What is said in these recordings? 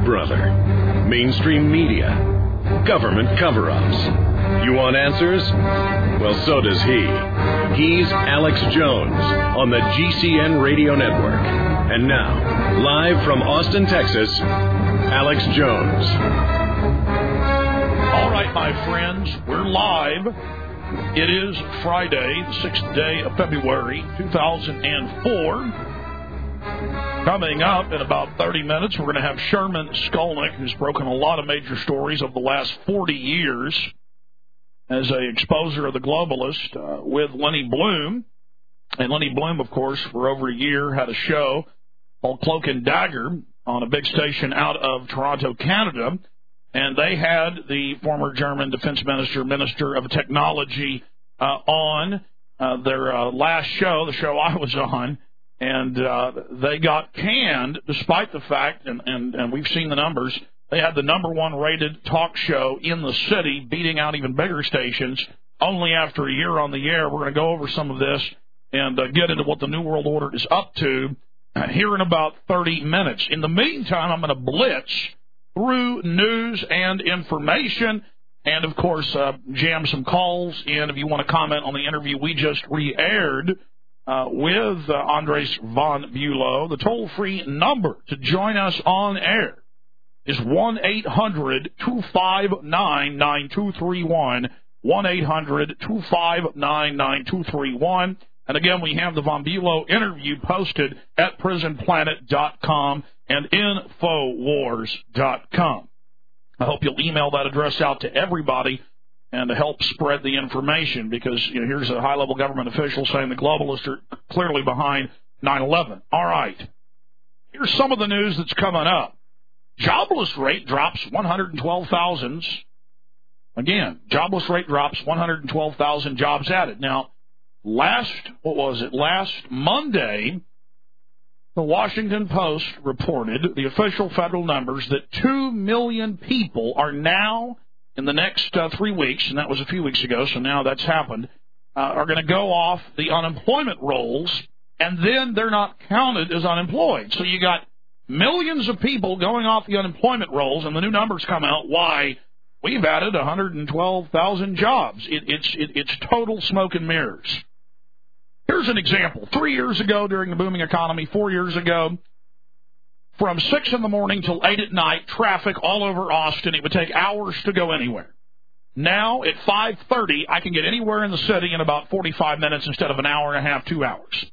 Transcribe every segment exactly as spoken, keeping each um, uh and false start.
Big Brother, mainstream media, government cover-ups. You want answers? Well, so does he. He's Alex Jones on the G C N Radio Network. And now, live from Austin, Texas, Alex Jones. All right, my friends, we're live. It is Friday, the sixth day of February, two thousand four. Coming up in about thirty minutes, we're going to have Sherman Skolnick, who's broken a lot of major stories over the last forty years as an exposer of the globalist, uh, with Lenny Bloom. And Lenny Bloom, of course, for over a year had a show called Cloak and Dagger on a big station out of Toronto, Canada. And they had the former German defense minister, Minister of Technology, uh, on uh, their uh, last show, the show I was on. And uh, they got canned despite the fact, and, and, and we've seen the numbers, they had the number one rated talk show in the city, beating out even bigger stations. Only after a year on the air, we're going to go over some of this and uh, get into what the New World Order is up to uh, here in about thirty minutes. In the meantime, I'm going to blitz through news and information and, of course, uh, jam some calls in if you want to comment on the interview we just re-aired Uh, with uh, Andres von Bulow. The toll-free number to join us on air is one eight hundred two five nine nine two three one, one eight hundred two five nine nine two three one. And again, we have the Von Bulow interview posted at prison planet dot com and infowars dot com. I hope you'll email that address out to everybody and to help spread the information, because you know, here's a high-level government official saying the globalists are clearly behind nine eleven. All right. Here's some of the news that's coming up. Jobless rate drops one hundred twelve thousand. Again, jobless rate drops one hundred twelve thousand jobs added. Now, last, what was it, last Monday, the Washington Post reported the official federal numbers that two million people are now in the next uh, three weeks, and that was a few weeks ago, so now that's happened, uh, are going to go off the unemployment rolls, and then they're not counted as unemployed. So you got millions of people going off the unemployment rolls, and the new numbers come out. Why? We've added one hundred twelve thousand jobs. It, it's, it, it's total smoke and mirrors. Here's an example. Three years ago during the booming economy, four years ago, from six in the morning till eight at night, traffic all over Austin. It would take hours to go anywhere. Now, at five thirty, I can get anywhere in the city in about forty-five minutes instead of an hour and a half, two hours.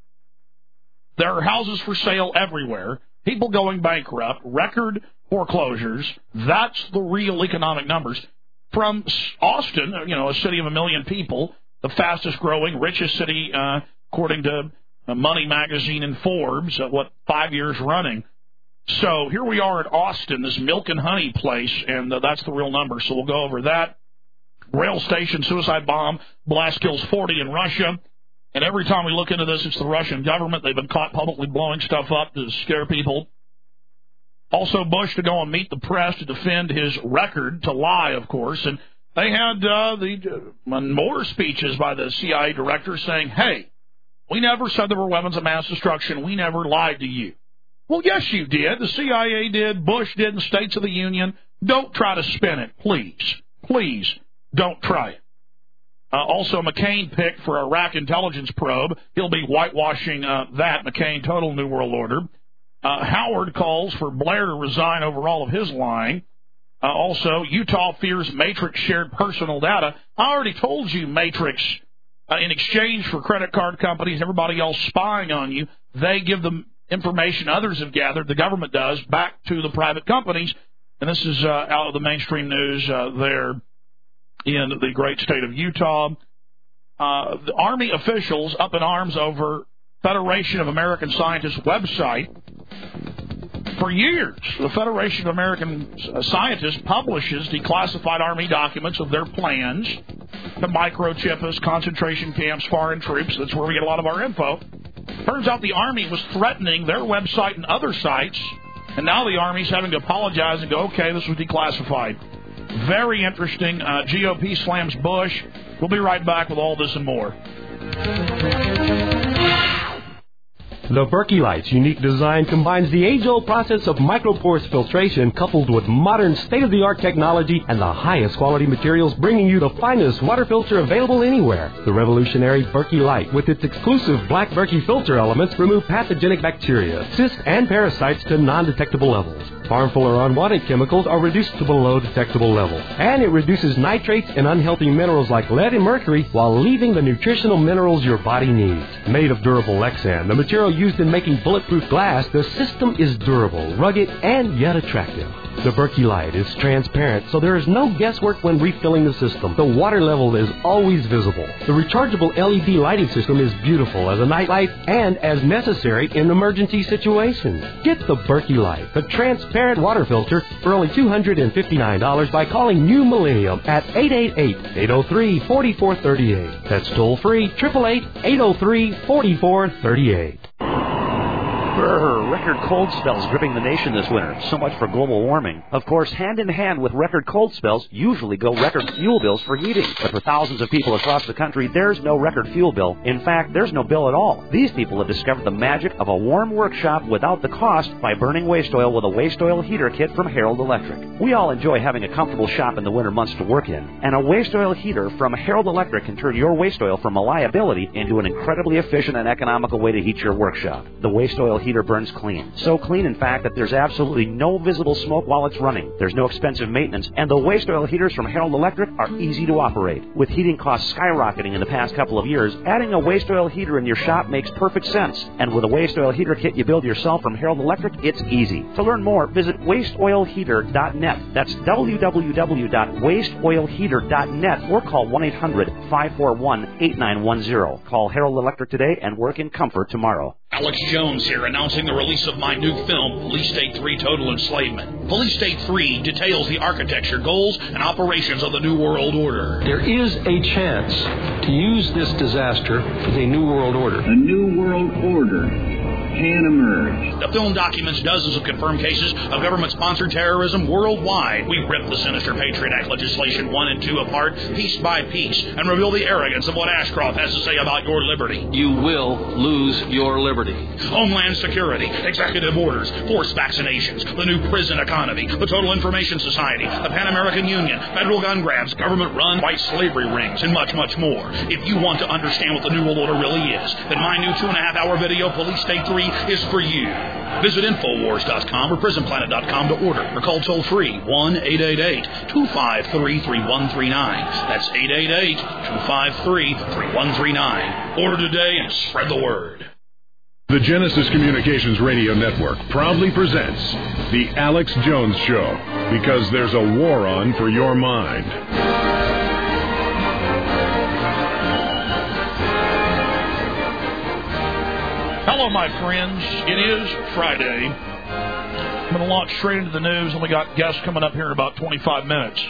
There are houses for sale everywhere, people going bankrupt, record foreclosures. That's the real economic numbers. From Austin, you know, a city of a million people, the fastest growing, richest city, uh, according to Money Magazine and Forbes, uh, what, five years running. So here we are at Austin, this milk and honey place, and uh, that's the real number. So we'll go over that. Rail station suicide bomb, blast kills forty in Russia. And every time we look into this, it's the Russian government. They've been caught publicly blowing stuff up to scare people. Also, Bush to go and meet the press to defend his record, to lie, of course. And they had uh, the uh, more speeches by the C I A director saying, hey, we never said there were weapons of mass destruction. We never lied to you. Well, yes, you did. The C I A did. Bush did. The States of the Union. Don't try to spin it, please. Please don't try it. Uh, also, McCain picked for Iraq intelligence probe. He'll be whitewashing uh, that. McCain, total New World Order. Uh, Howard calls for Blair to resign over all of his lying. Uh, also, Utah fears Matrix shared personal data. I already told you Matrix, uh, in exchange for credit card companies, everybody else spying on you, they give them information others have gathered, the government does, back to the private companies. And this is uh, out of the mainstream news uh, there in the great state of Utah. Uh, the Army officials up in arms over Federation of American Scientists website. For years, the Federation of American Scientists publishes declassified Army documents of their plans to microchip us, concentration camps, foreign troops. That's where we get a lot of our info. Turns out the Army was threatening their website and other sites, and now the Army's having to apologize and go, okay, this was declassified. Very interesting. Uh, G O P slams Bush. We'll be right back with all this and more. The Berkey Light's unique design combines the age-old process of microporous filtration coupled with modern state-of-the-art technology and the highest quality materials, bringing you the finest water filter available anywhere. The revolutionary Berkey Light, with its exclusive black Berkey filter elements, remove pathogenic bacteria, cysts, and parasites to non-detectable levels. Harmful or unwanted chemicals are reduced to below detectable levels. And it reduces nitrates and unhealthy minerals like lead and mercury while leaving the nutritional minerals your body needs. Made of durable Lexan, the material used in making bulletproof glass, the system is durable, rugged, and yet attractive. The Berkey Light is transparent, so there is no guesswork when refilling the system. The water level is always visible. The rechargeable L E D lighting system is beautiful as a night light and as necessary in emergency situations. Get the Berkey Light, the transparent water filter, for only two hundred fifty-nine dollars by calling New Millennium at eight eight eight, eight oh three, four four three eight. That's toll free, eight eight eight, eight oh three, four four three eight. Brr, record cold spells gripping the nation this winter. So much for global warming. Of course, hand in hand with record cold spells usually go record fuel bills for heating. But for thousands of people across the country, there's no record fuel bill. In fact, there's no bill at all. These people have discovered the magic of a warm workshop without the cost by burning waste oil with a waste oil heater kit from Harold Electric. We all enjoy having a comfortable shop in the winter months to work in. And a waste oil heater from Harold Electric can turn your waste oil from a liability into an incredibly efficient and economical way to heat your workshop. The waste oil heater burns clean. So clean, in fact, that there's absolutely no visible smoke while it's running. There's no expensive maintenance, and the waste oil heaters from Harold Electric are easy to operate. With heating costs skyrocketing in the past couple of years, adding a waste oil heater in your shop makes perfect sense. And with a waste oil heater kit you build yourself from Harold Electric, it's easy. To learn more, visit waste oil heater dot net. That's w w w dot waste oil heater dot net or call one eight hundred, five four one, eight nine one zero. Call Harold Electric today and work in comfort tomorrow. Alex Jones here, announcing the release of my new film, Police State three Total Enslavement. Police State three details the architecture, goals, and operations of the New World Order. There is a chance to use this disaster as a New World Order. A New World Order can emerge. The film documents dozens of confirmed cases of government-sponsored terrorism worldwide. We rip the sinister Patriot Act legislation one and two apart, piece by piece, and reveal the arrogance of what Ashcroft has to say about your liberty. You will lose your liberty. Homeland Security, executive orders, forced vaccinations, the new prison economy, the Total Information Society, the Pan American Union, federal gun grabs, government-run white slavery rings, and much, much more. If you want to understand what the New World Order really is, then my new two-and-a-half-hour video, Police State three, is for you. Visit Infowars dot com or Prison Planet dot com to order, or call toll-free one eight eight eight, two five three, three one three nine. That's eight eight eight, two five three, three one three nine. Order today and spread the word. The Genesis Communications Radio Network proudly presents The Alex Jones Show, because there's a war on for your mind. Hello, my friends. It is Friday. I'm going to launch straight into the news, and we got guests coming up here in about twenty-five minutes.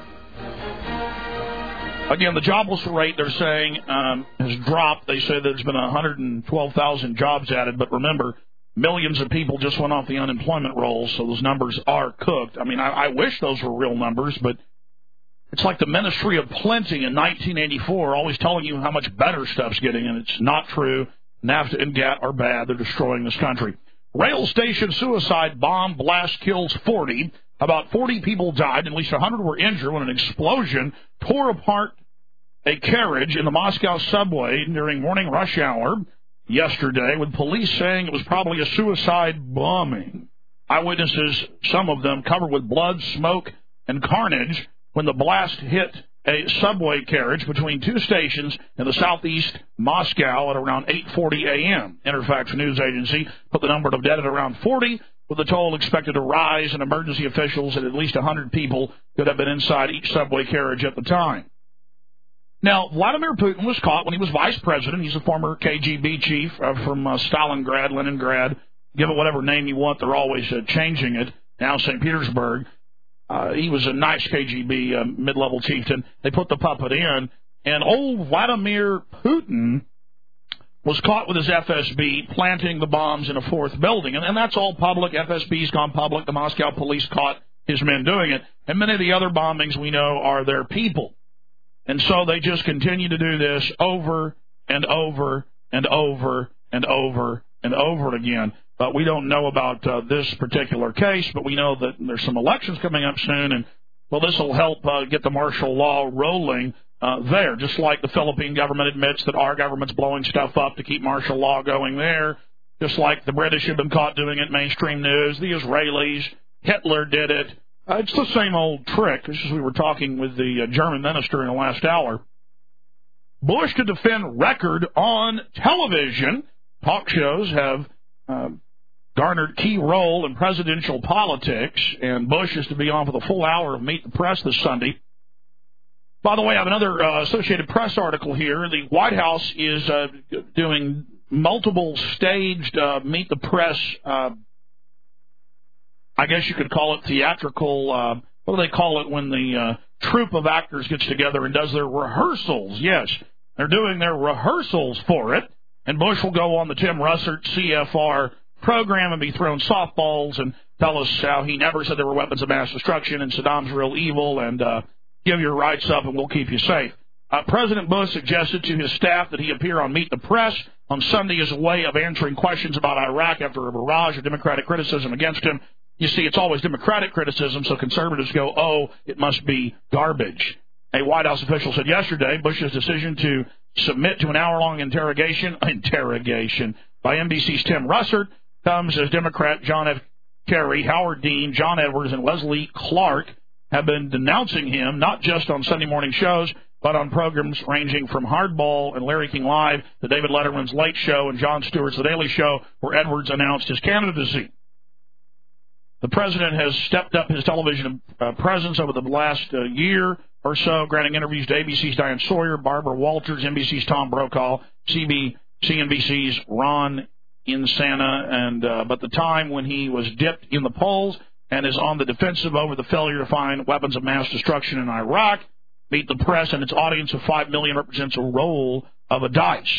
Again, the jobless rate, they're saying, um, has dropped. They say there's been one hundred twelve thousand jobs added, but remember, millions of people just went off the unemployment rolls, so those numbers are cooked. I mean, I, I wish those were real numbers, but it's like the Ministry of Plenty in nineteen eighty-four, always telling you how much better stuff's getting, and it's not true. NAFTA and GATT are bad. They're destroying this country. Rail station suicide bomb blast kills forty. About forty people died. At least one hundred were injured when an explosion tore apart a carriage in the Moscow subway during morning rush hour yesterday, with police saying it was probably a suicide bombing. Eyewitnesses, some of them covered with blood, smoke, and carnage, when the blast hit a subway carriage between two stations in the southeast Moscow at around eight forty a.m. Interfax News Agency put the number of dead at around forty, with the toll expected to rise, and emergency officials said at least one hundred people could have been inside each subway carriage at the time. Now, Vladimir Putin was caught when he was vice president. He's a former K G B chief uh, from uh, Stalingrad, Leningrad. Give it whatever name you want. They're always uh, changing it. Now Saint Petersburg. Uh, he was a nice K G B uh, mid-level chieftain. They put the puppet in. And old Vladimir Putin was caught with his F S B planting the bombs in a fourth building. And, and that's all public. F S B's gone public. The Moscow police caught his men doing it. And many of the other bombings we know are their people. And so they just continue to do this over and over and over and over and over again. But we don't know about uh, this particular case, but we know that there's some elections coming up soon, and, well, this will help uh, get the martial law rolling uh, there, just like the Philippine government admits that our government's blowing stuff up to keep martial law going there, just like the British have been caught doing it in mainstream news, the Israelis, Hitler did it. Uh, it's the same old trick. Just as we were talking with the uh, German minister in the last hour. Bush to defend record on television. Talk shows have uh, garnered key role in presidential politics, and Bush is to be on for the full hour of Meet the Press this Sunday. By the way, I have another uh, Associated Press article here. The White House is uh, doing multiple staged uh, Meet the Press, uh, I guess you could call it theatrical, uh, what do they call it when the uh, troupe of actors gets together and does their rehearsals? Yes, they're doing their rehearsals for it, and Bush will go on the Tim Russert C F R program and be throwing softballs and tell us how he never said there were weapons of mass destruction and Saddam's real evil and uh, give your rights up and we'll keep you safe. Uh, President Bush suggested to his staff that he appear on Meet the Press on Sunday as a way of answering questions about Iraq after a barrage of Democratic criticism against him. You see, it's always Democratic criticism, so conservatives go, oh, it must be garbage. A White House official said yesterday Bush's decision to submit to an hour-long interrogation, interrogation by N B C's Tim Russert comes as Democrat John F. Kerry, Howard Dean, John Edwards, and Leslie Clark have been denouncing him, not just on Sunday morning shows, but on programs ranging from Hardball and Larry King Live to David Letterman's Late Show and Jon Stewart's The Daily Show, where Edwards announced his candidacy. The president has stepped up his television uh, presence over the last uh, year or so, granting interviews to A B C's Diane Sawyer, Barbara Walters, N B C's Tom Brokaw, C B C N B C's Ron Insana, and uh, but the time when he was dipped in the polls and is on the defensive over the failure to find weapons of mass destruction in Iraq, Meet the Press and its audience of five million represents a roll of a dice.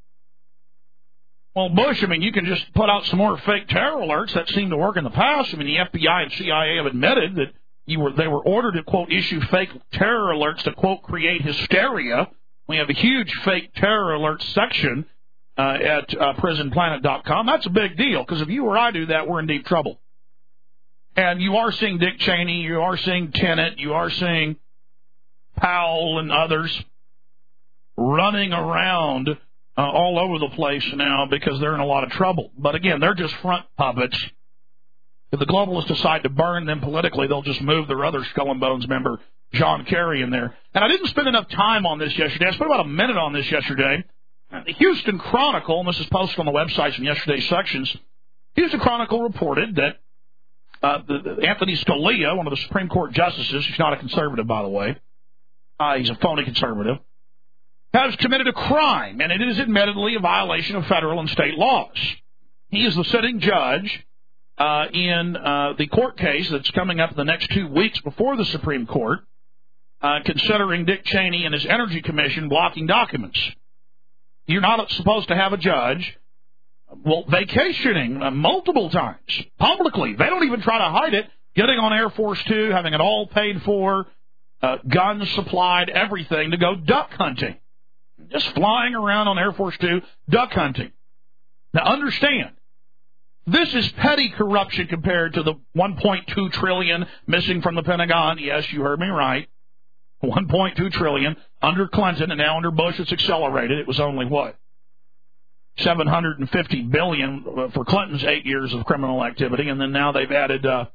Well, Bush, I mean, you can just put out some more fake terror alerts that seem to work in the past. I mean, the F B I and C I A have admitted that you were they were ordered to, quote, issue fake terror alerts to, quote, create hysteria. We have a huge fake terror alert section uh, at uh, prison planet dot com. That's a big deal, because if you or I do that, we're in deep trouble. And you are seeing Dick Cheney, you are seeing Tenet, you are seeing Powell and others running around uh, all over the place now because they're in a lot of trouble. But again, they're just front puppets. If the globalists decide to burn them politically, they'll just move their other Skull and Bones member, John Kerry, in there. And I didn't spend enough time on this yesterday. I spent about a minute on this yesterday. The Houston Chronicle, and this is posted on the websites from yesterday's sections, Houston Chronicle reported that uh, the, the Anthony Scalia, one of the Supreme Court justices, who's not a conservative, by the way, uh, he's a phony conservative, has committed a crime, and it is admittedly a violation of federal and state laws. He is the sitting judge uh, in uh, the court case that's coming up in the next two weeks before the Supreme Court, uh, considering Dick Cheney and his Energy Commission blocking documents. You're not supposed to have a judge, well, vacationing uh, multiple times, publicly. They don't even try to hide it, getting on Air Force Two, having it all paid for, uh, guns supplied, everything, to go duck hunting. Just flying around on Air Force Two, duck hunting. Now, understand, this is petty corruption compared to the one point two trillion dollars missing from the Pentagon. Yes, you heard me right. one point two trillion dollars under Clinton, and now under Bush it's accelerated. It was only, what, seven hundred fifty billion dollars for Clinton's eight years of criminal activity, and then now they've added uh,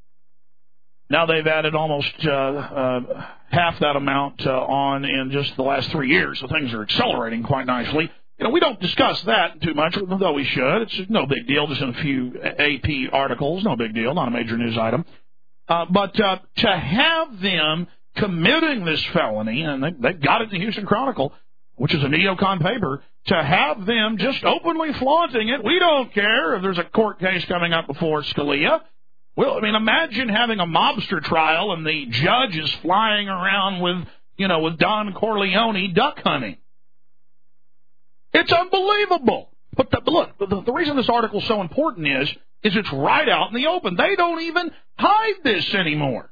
now they've added almost uh, uh, half that amount uh, on in just the last three years. So things are accelerating quite nicely. You know, we don't discuss that too much, though we should. It's no big deal, just in a few A P articles. No big deal, not a major news item. Uh, but uh, to have them committing this felony, and they, they got it in the Houston Chronicle, which is a neocon paper, to have them just openly flaunting it. We don't care if there's a court case coming up before Scalia. Well, I mean, imagine having a mobster trial and the judge is flying around with, you know, with Don Corleone duck hunting. It's unbelievable. But the, look, the, the reason this article is so important is, is it's right out in the open. They don't even hide this anymore.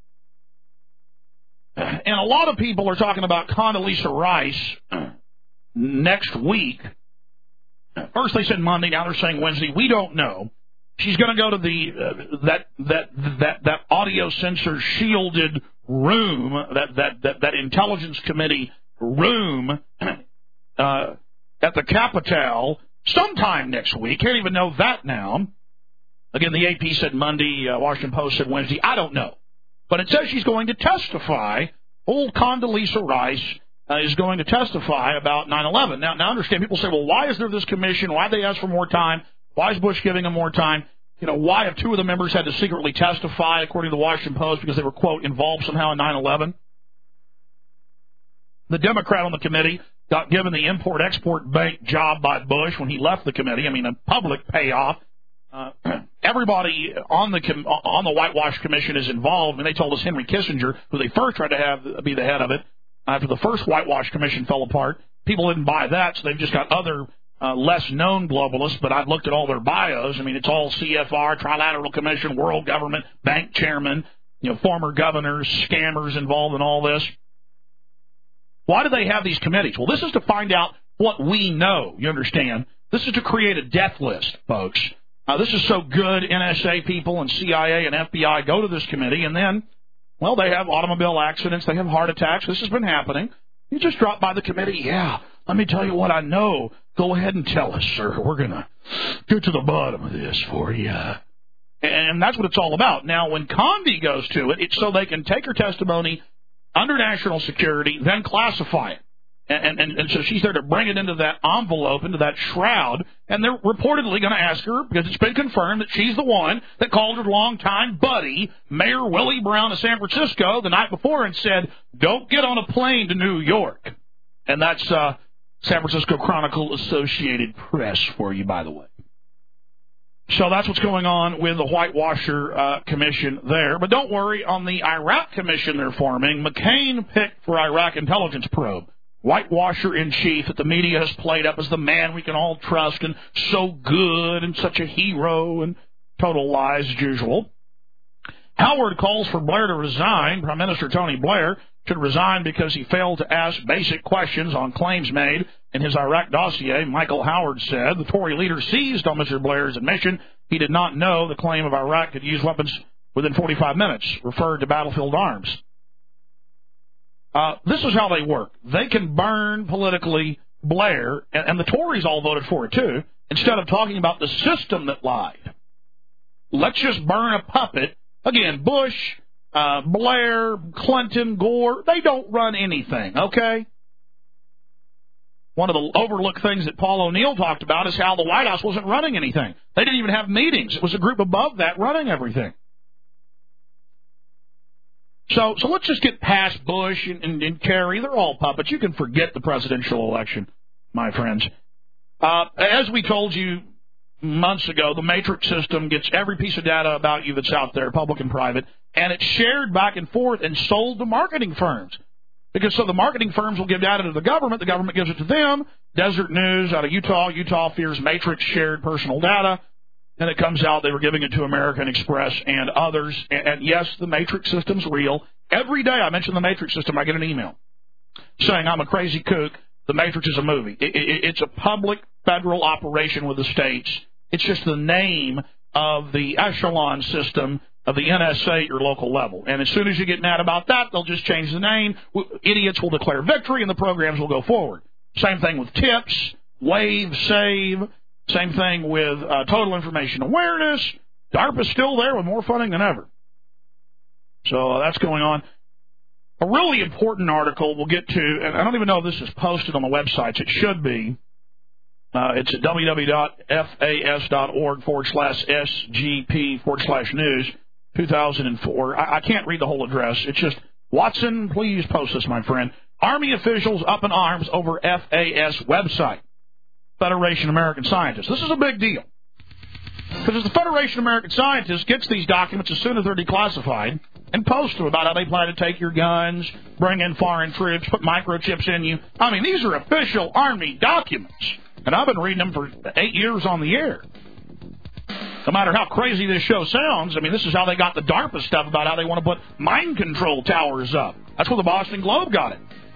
And a lot of people are talking about Condoleezza Rice next week first they said Monday, now they're saying Wednesday. We don't know. She's going to go to the uh, that that that that audio censor shielded room, that that that, that intelligence committee room uh, at the Capitol sometime next week. Can't even know that now. Again, the A P said Monday, uh, Washington Post said Wednesday. I don't know, but it says she's going to testify. Old Condoleezza Rice uh, is going to testify about nine eleven. Now, now understand. People say, well, why is there this commission? Why did they ask for more time? Why is Bush giving them more time? You know, why have two of the members had to secretly testify, according to the Washington Post, because they were, quote, involved somehow in nine eleven? The Democrat on the committee got given the Import-Export Bank job by Bush when he left the committee. I mean, a public payoff. Uh, everybody on the com- on the Whitewash Commission is involved, and they told us Henry Kissinger, who they first tried to have be the head of it, after the first Whitewash Commission fell apart. People didn't buy that, so they've just got other Uh, less-known globalists, but I've looked at all their bios. I mean, it's all C F R, Trilateral Commission, World Government, bank chairman, you know, former governors, scammers involved in all this. Why do they have these committees? Well, this is to find out what we know, you understand. This is to create a death list, folks. Uh, this is so good. N S A people and C I A and F B I go to this committee, and then, well, they have automobile accidents, they have heart attacks. This has been happening. You just drop by the committee. Yeah, let me tell you what I know. Go ahead and tell us, sir. We're going to get to the bottom of this for you. And that's what it's all about. Now, when Condi goes to it, it's so they can take her testimony under national security, then classify it. And, and, and so she's there to bring it into that envelope, into that shroud, and they're reportedly going to ask her, because it's been confirmed that she's the one that called her longtime buddy, Mayor Willie Brown of San Francisco, the night before and said, don't get on a plane to New York. And that's uh, San Francisco Chronicle Associated Press for you, by the way. So that's what's going on with the Whitewasher uh, Commission there. But don't worry, on the Iraq Commission they're forming, McCain picked for Iraq intelligence probe. Whitewasher in chief that the media has played up as the man we can all trust and so good and such a hero, and total lies as usual. Howard calls for Blair to resign. Prime Minister Tony Blair should resign because he failed to ask basic questions on claims made in his Iraq dossier. Michael Howard said the Tory leader seized on Mister Blair's admission he did not know the claim of Iraq could use weapons within forty-five minutes, referred to battlefield arms. Uh, this is how they work. They can burn politically Blair, and, and the Tories all voted for it too, instead of talking about the system that lied. Let's just burn a puppet. Again, Bush, uh, Blair, Clinton, Gore, they don't run anything, okay? One of the overlooked things that Paul O'Neill talked about is how the White House wasn't running anything. They didn't even have meetings. It was a group above that running everything. So so let's just get past Bush and, and, and Kerry. They're all puppets. You can forget the presidential election, my friends. Uh, as we told you months ago, the Matrix system gets every piece of data about you that's out there, public and private, and it's shared back and forth and sold to marketing firms. Because so the marketing firms will give data to the government, the government gives it to them. Desert News out of Utah, Utah fears Matrix shared personal data. And it comes out they were giving it to American Express and others. And, and yes, the Matrix system's real. Every day I mention the Matrix system, I get an email saying I'm a crazy kook. The Matrix is a movie. It, it, it's a public federal operation with the states. It's just the name of the echelon system of the N S A at your local level. And as soon as you get mad about that, they'll just change the name. Idiots will declare victory, and the programs will go forward. Same thing with TIPS, WAVE, SAVE. Same thing with uh, Total Information Awareness. DARPA's still there with more funding than ever. So uh, that's going on. A really important article we'll get to, and I don't even know if this is posted on the websites. It should be. Uh, it's at www.fas.org forward slash SGP forward slash news two thousand four. I, I can't read the whole address. It's just, Watson, please post this, my friend. Army officials up in arms over F A S website. Federation of American Scientists. This is a big deal. Because the Federation of American Scientists gets these documents as soon as they're declassified and posts them about how they plan to take your guns, bring in foreign troops, put microchips in you. I mean, these are official Army documents. And I've been reading them for eight years on the air. No matter how crazy this show sounds, I mean, this is how they got the DARPA stuff about how they want to put mind control towers up. That's where the Boston Globe got it.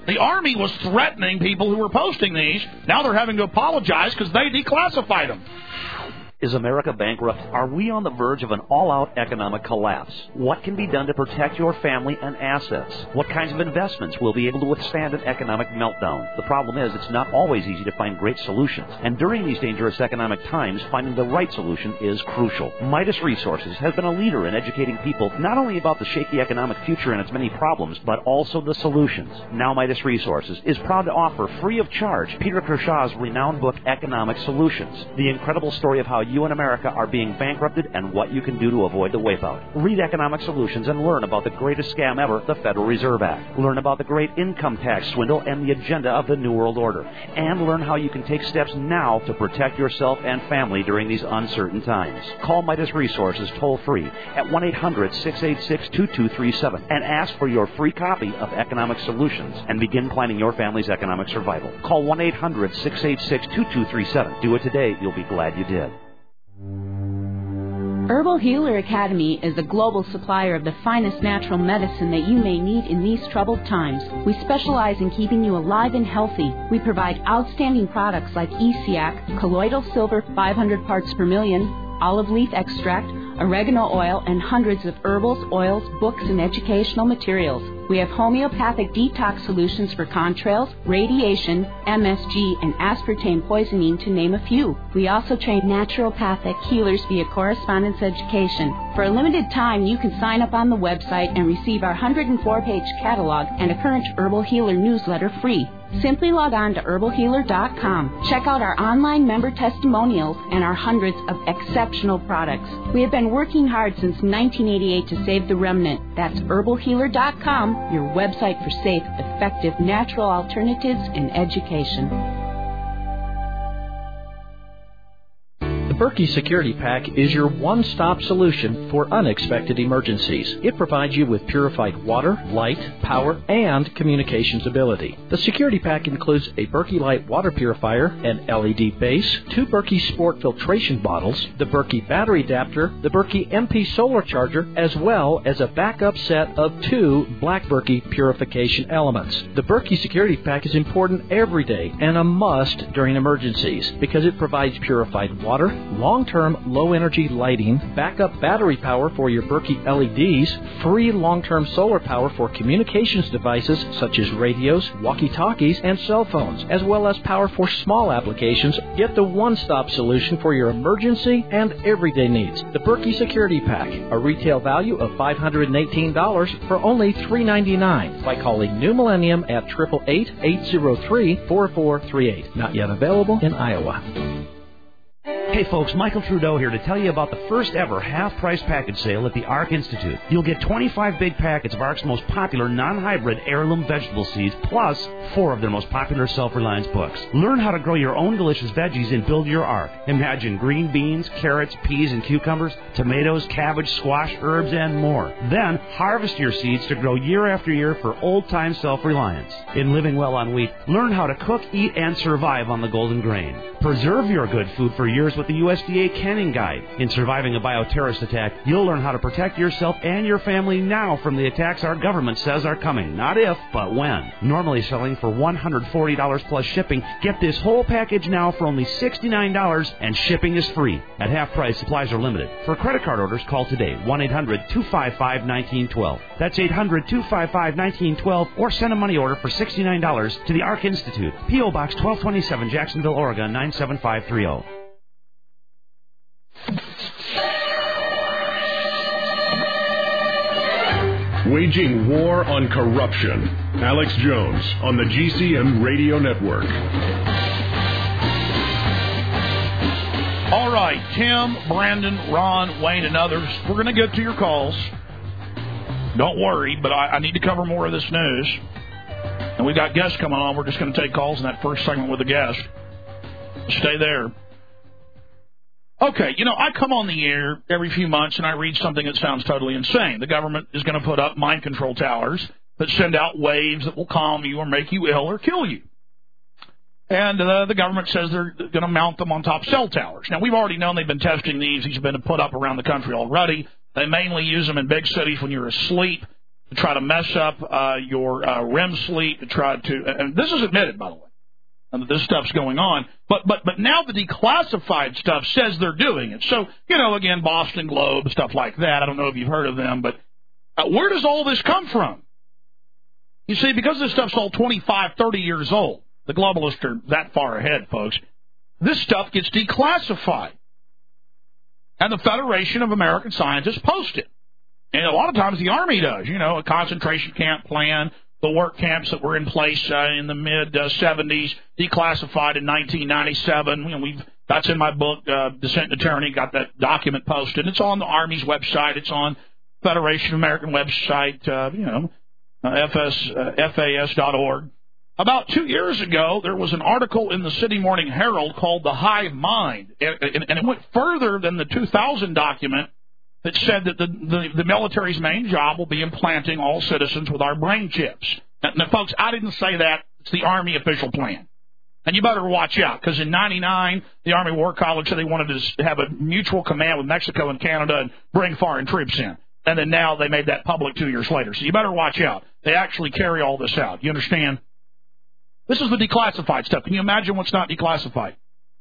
The Army was threatening people who were posting these. Now they're having to apologize because they declassified them. Is America bankrupt? Are we on the verge of an all-out economic collapse? What can be done to protect your family and assets? What kinds of investments will be able to withstand an economic meltdown? The problem is it's not always easy to find great solutions. And during these dangerous economic times, finding the right solution is crucial. Midas Resources has been a leader in educating people not only about the shaky economic future and its many problems, but also the solutions. Now Midas Resources is proud to offer free of charge Peter Kershaw's renowned book, Economic Solutions, the incredible story of how you and America are being bankrupted and what you can do to avoid the wipeout. Read Economic Solutions and learn about the greatest scam ever, the Federal Reserve Act. Learn about the great income tax swindle and the agenda of the New World Order. And learn how you can take steps now to protect yourself and family during these uncertain times. Call Midas Resources toll-free at one eight hundred, six eight six, two two three seven and ask for your free copy of Economic Solutions and begin planning your family's economic survival. Call one eight hundred, six eight six, two two three seven. Do it today. You'll be glad you did. Herbal Healer Academy is a global supplier of the finest natural medicine that you may need in these troubled times. We specialize in keeping you alive and healthy. We provide outstanding products like E C A C, colloidal silver five hundred parts per million, olive leaf extract, oregano oil, and hundreds of herbals, oils, books, and educational materials. We have homeopathic detox solutions for contrails, radiation, M S G, and aspartame poisoning, to name a few. We also train naturopathic healers via correspondence education. For a limited time, you can sign up on the website and receive our one hundred four page catalog and a current Herbal Healer newsletter free. Simply log on to herbal healer dot com. Check out our online member testimonials and our hundreds of exceptional products. We have been working hard since nineteen eighty-eight to save the remnant. That's herbal healer dot com, your website for safe, effective, natural alternatives in education. The Berkey Security Pack is your one-stop solution for unexpected emergencies. It provides you with purified water, light, power, and communications ability. The Security Pack includes a Berkey Light water purifier, an L E D base, two Berkey Sport filtration bottles, the Berkey battery adapter, the Berkey M P solar charger, as well as a backup set of two Black Berkey purification elements. The Berkey Security Pack is important every day and a must during emergencies because it provides purified water, long-term low-energy lighting, backup battery power for your Berkey L E Ds, free long-term solar power for communications devices such as radios, walkie-talkies, and cell phones, as well as power for small applications. Get the one-stop solution for your emergency and everyday needs. The Berkey Security Pack, a retail value of five hundred eighteen dollars for only three hundred ninety-nine dollars by calling New Millennium at eight eight eight, eight zero three, four four three eight. Not yet available in Iowa. Hey folks, Michael Trudeau here to tell you about the first ever half-price package sale at the ARC Institute. You'll get twenty-five big packets of ARC's most popular non-hybrid heirloom vegetable seeds, plus four of their most popular self-reliance books. Learn how to grow your own delicious veggies and build your ARC. Imagine green beans, carrots, peas, and cucumbers, tomatoes, cabbage, squash, herbs, and more. Then harvest your seeds to grow year after year for old-time self-reliance. In Living Well on Wheat, learn how to cook, eat, and survive on the golden grain. Preserve your good food for years with the U S D A Canning Guide. In Surviving a Bioterrorist Attack, you'll learn how to protect yourself and your family now from the attacks our government says are coming. Not if, but when. Normally selling for one hundred forty dollars plus shipping, get this whole package now for only sixty-nine dollars, and shipping is free. At half price, supplies are limited. For credit card orders, call today, one eight hundred, two five five, one nine one two. That's eight hundred, two five five, one nine one two, or send a money order for sixty-nine dollars to the ARC Institute, P O Box twelve twenty-seven, Jacksonville, Oregon, nine seven five three zero. Waging war on corruption. Alex Jones on the G C N Radio Network. All right, Tim, Brandon, Ron, Wayne, and others, we're going to get to your calls. Don't worry, but I, I need to cover more of this news. And we've got guests coming on. We're just going to take calls in that first segment with a guest. Stay there. Okay, you know, I come on the air every few months and I read something that sounds totally insane. The government is going to put up mind control towers that send out waves that will calm you or make you ill or kill you. And uh, the government says they're going to mount them on top cell towers. Now, we've already known they've been testing these. These have been put up around the country already. They mainly use them in big cities when you're asleep. to try to mess up uh, your uh, R E M sleep, to try to, and this is admitted, by the way, and this stuff's going on, but but but now the declassified stuff says they're doing it. So, you know, again, Boston Globe, stuff like that. I don't know if you've heard of them, but uh, where does all this come from? You see, because this stuff's all twenty-five, thirty years old, the globalists are that far ahead, folks, this stuff gets declassified. And the Federation of American Scientists post it. And a lot of times the Army does, you know, a concentration camp plan, the work camps that were in place uh, in the mid-seventies, declassified in nineteen ninety-seven. You know, we've, that's in my book, uh, Descent into Tyranny, got that document posted. It's on the Army's website. It's on Federation of American website, uh, you know, uh, F S, uh, F A S dot org. About two years ago, there was an article in the City Morning Herald called The Hive Mind, and, and, and it went further than the two thousand document that said that the, the, the military's main job will be implanting all citizens with our brain chips. Now, now, folks, I didn't say that. It's the Army official plan. And you better watch out, because in ninety-nine, the Army War College said they wanted to have a mutual command with Mexico and Canada and bring foreign troops in. And then now they made that public two years later. So you better watch out. They actually carry all this out. You understand? This is the declassified stuff. Can you imagine what's not declassified?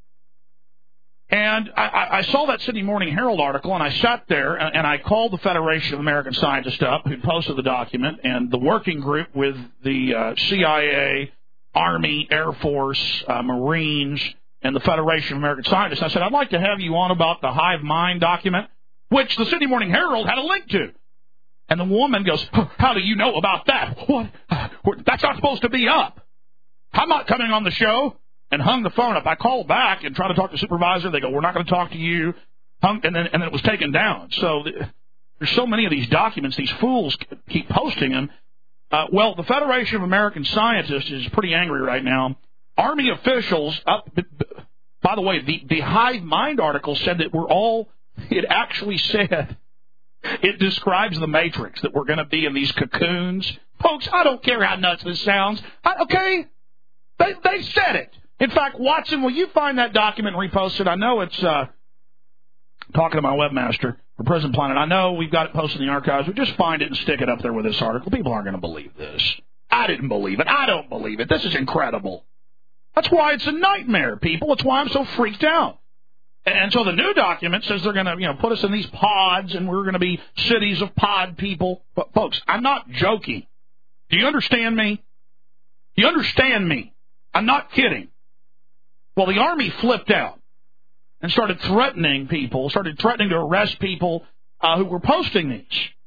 And I, I saw that Sydney Morning Herald article, and I sat there, and, and I called the Federation of American Scientists up, who posted the document, and the working group with the uh, C I A, Army, Air Force, uh, Marines, and the Federation of American Scientists. I said, I'd like to have you on about the Hive Mind document, which the Sydney Morning Herald had a link to. And the woman goes, how do you know about that? What? That's not supposed to be up. I'm not coming on the show. And hung the phone up. I called back and tried to talk to the supervisor. They go, we're not going to talk to you. Hung, and then and then it was taken down. So there's so many of these documents. These fools keep posting them. Uh, well, the Federation of American Scientists is pretty angry right now. Army officials, up, by the way, the, the Hive Mind article said that we're all, it actually said, it describes the Matrix, that we're going to be in these cocoons. Folks, I don't care how nuts this sounds. I, okay? They, they said it. In fact, Watson, will you find that document and repost it? I know it's, uh, talking to my webmaster for Prison Planet, I know we've got it posted in the archives. We just find it and stick it up there with this article. People aren't going to believe this. I didn't believe it. I don't believe it. This is incredible. That's why it's a nightmare, people. That's why I'm so freaked out. And so the new document says they're going to, you know, put us in these pods and we're going to be cities of pod people. But, folks, I'm not joking. Do you understand me? Do you understand me? I'm not kidding. Well, the Army flipped out and started threatening people, started threatening to arrest people uh, who were posting these.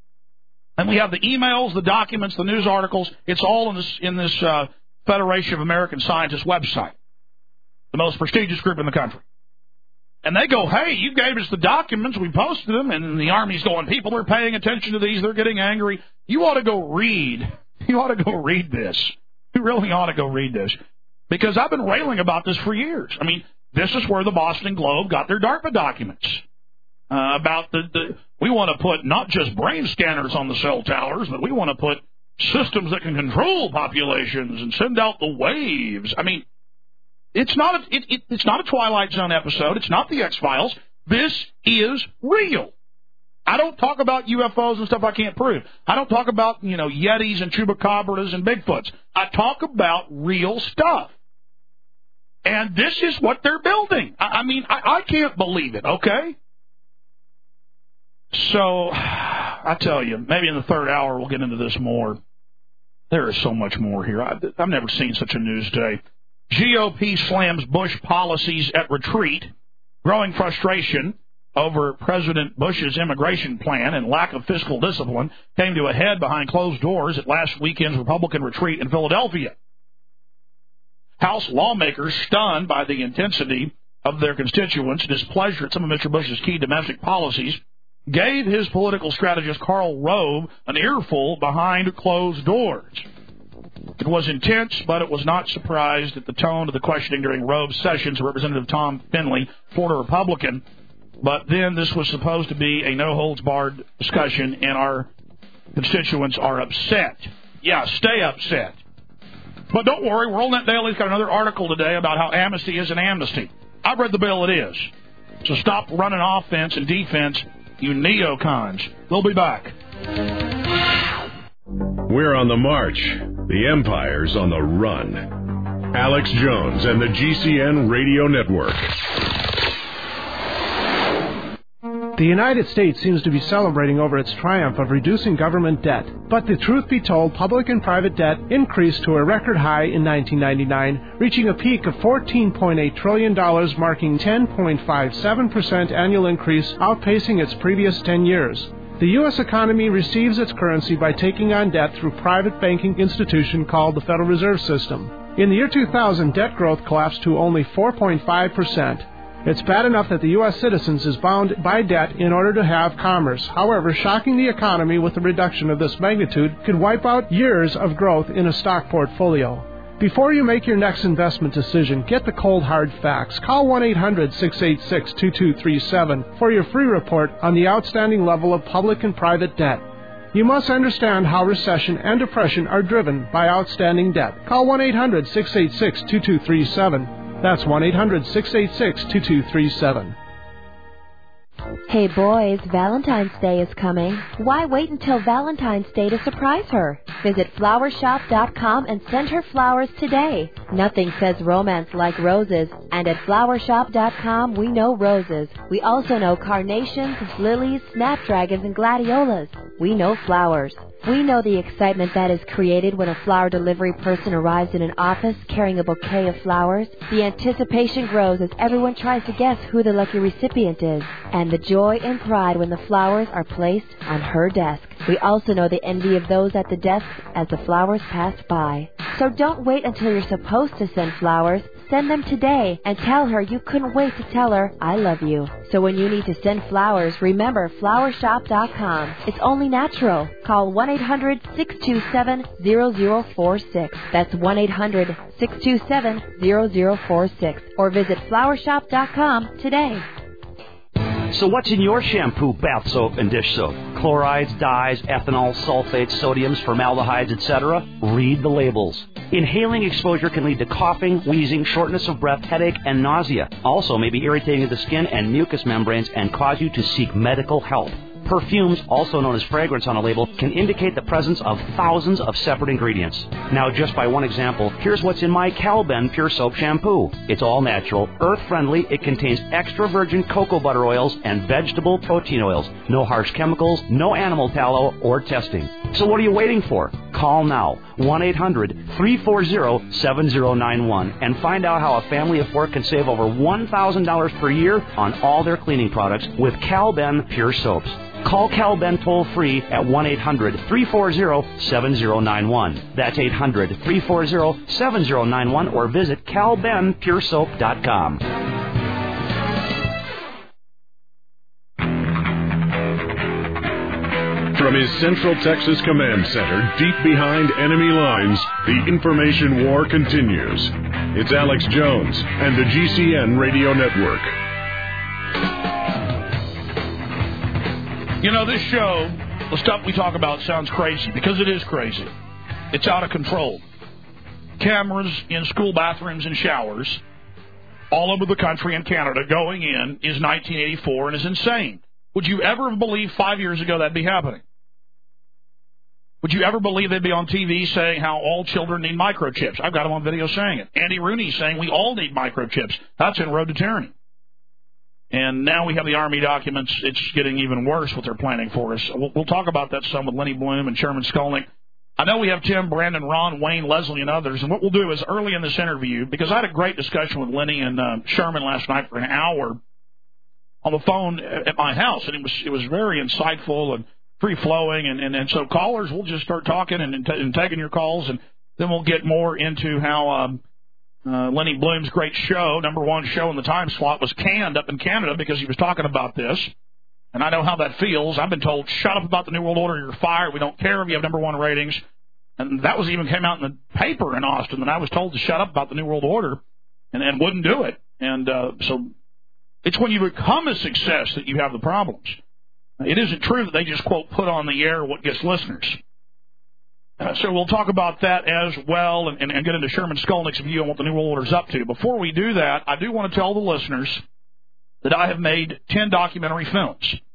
And we have the emails, the documents, the news articles. It's all in this, in this uh, Federation of American Scientists website, the most prestigious group in the country. And they go, hey, you gave us the documents, we posted them, and the Army's going, people are paying attention to these, they're getting angry. You ought to go read. You ought to go read this. You really ought to go read this. Because I've been railing about this for years. I mean, this is where the Boston Globe got their DARPA documents. Uh, about the, the, we want to put not just brain scanners on the cell towers, but we want to put systems that can control populations and send out the waves. I mean, it's not a, it, it, it's not a Twilight Zone episode. It's not the X-Files. This is real. I don't talk about U F Os and stuff I can't prove. I don't talk about, you know, Yetis and Chupacabras and Bigfoots. I talk about real stuff. And this is what they're building. I, I mean, I, I can't believe it, okay? So, I tell you, maybe in the third hour we'll get into this more. There is so much more here. I, I've never seen such a news day. G O P slams Bush policies at retreat. Growing frustration over President Bush's immigration plan and lack of fiscal discipline came to a head behind closed doors at last weekend's Republican retreat in Philadelphia. House lawmakers, stunned by the intensity of their constituents' displeasure at some of Mister Bush's key domestic policies, gave his political strategist Karl Rove an earful behind closed doors. It was intense, but it was not surprised at the tone of the questioning during Rove's sessions. Representative Tom Finley, Florida Republican. But then this was supposed to be a no-holds-barred discussion, and our constituents are upset. Yeah, stay upset. But don't worry, WorldNet Daily's got another article today about how amnesty is an amnesty. I've read the bill, it is. So stop running offense and defense, you neocons. We'll be back. We're on the march. The Empire's on the run. Alex Jones and the G C N Radio Network. The United States seems to be celebrating over its triumph of reducing government debt. But the truth be told, public and private debt increased to a record high in nineteen ninety-nine, reaching a peak of fourteen point eight trillion dollars, marking ten point five seven percent annual increase, outpacing its previous ten years. The U S economy receives its currency by taking on debt through a private banking institution called the Federal Reserve System. In the year two thousand, debt growth collapsed to only four point five percent. It's bad enough that the U S citizens is bound by debt in order to have commerce. However, shocking the economy with a reduction of this magnitude could wipe out years of growth in a stock portfolio. Before you make your next investment decision, get the cold hard facts. Call one eight hundred six eight six two two three seven for your free report on the outstanding level of public and private debt. You must understand how recession and depression are driven by outstanding debt. Call one eight hundred six eight six two two three seven. That's one eight hundred six eight six two two three seven. Hey boys, Valentine's Day is coming. Why wait until Valentine's Day to surprise her? Visit flower shop dot com and send her flowers today. Nothing says romance like roses, and at flower shop dot com we know roses. We also know carnations, lilies, snapdragons, and gladiolas. We know flowers. We know the excitement that is created when a flower delivery person arrives in an office carrying a bouquet of flowers. The anticipation grows as everyone tries to guess who the lucky recipient is, and the joy and pride when the flowers are placed on her desk. We also know the envy of those at the desk as the flowers pass by. So don't wait until you're supposed to send flowers. Send them today and tell her you couldn't wait to tell her, I love you. So when you need to send flowers, remember flower shop dot com. It's only natural. Call one eight hundred six two seven zero zero four six. That's one eight hundred six two seven zero zero four six. Or visit flower shop dot com today. So what's in your shampoo, bath soap, and dish soap? Chlorides, dyes, ethanol, sulfates, sodiums, formaldehydes, et cetera? Read the labels. Inhaling exposure can lead to coughing, wheezing, shortness of breath, headache, and nausea. Also may be irritating to the skin and mucous membranes and cause you to seek medical help. Perfumes, also known as fragrance on a label, can indicate the presence of thousands of separate ingredients. Now, just by one example, here's what's in my Calben Pure Soap Shampoo. It's all natural, earth-friendly, it contains extra virgin cocoa butter oils and vegetable protein oils. No harsh chemicals, no animal tallow, or testing. So what are you waiting for? Call now, one eight hundred three four zero seven zero nine one, and find out how a family of four can save over one thousand dollars per year on all their cleaning products with Calben Pure Soaps. Call Calben toll-free at one eight hundred three four zero seven zero nine one. That's eight hundred three four zero seven zero nine one, or visit cal ben pure soap dot com. From his Central Texas Command Center, deep behind enemy lines, the information war continues. It's Alex Jones and the G C N Radio Network. You know, this show, the stuff we talk about sounds crazy, because it is crazy. It's out of control. Cameras in school bathrooms and showers all over the country and Canada going in is nineteen eighty-four and is insane. Would you ever believe five years ago that'd be happening? Would you ever believe they'd be on T V saying how all children need microchips? I've got them on video saying it. Andy Rooney saying we all need microchips. That's in Road to Tyranny. And now we have the Army documents. It's getting even worse what they're planning for us. We'll, we'll talk about that some with Lenny Bloom and Sherman Skolnick. I know we have Tim, Brandon, Ron, Wayne, Leslie, and others. And what we'll do is early in this interview, because I had a great discussion with Lenny and uh, Sherman last night for an hour on the phone at my house, and it was it was very insightful and free-flowing. And, and, and so callers, we'll just start talking and, and, t- and taking your calls, and then we'll get more into how um, uh, Lenny Bloom's great show, number one show in the time slot, was canned up in Canada because he was talking about this. And I know how that feels. I've been told, shut up about the New World Order, you're fired. We don't care if you have number one ratings. And that was even came out in the paper in Austin, that I was told to shut up about the New World Order and, and wouldn't do it. And uh, so it's when you become a success that you have the problems. It isn't true that they just, quote, put on the air what gets listeners. Uh, so we'll talk about that as well and, and, and get into Sherman Skolnick's view on what the New World Order is up to. Before we do that, I do want to tell the listeners that I have made ten documentary films.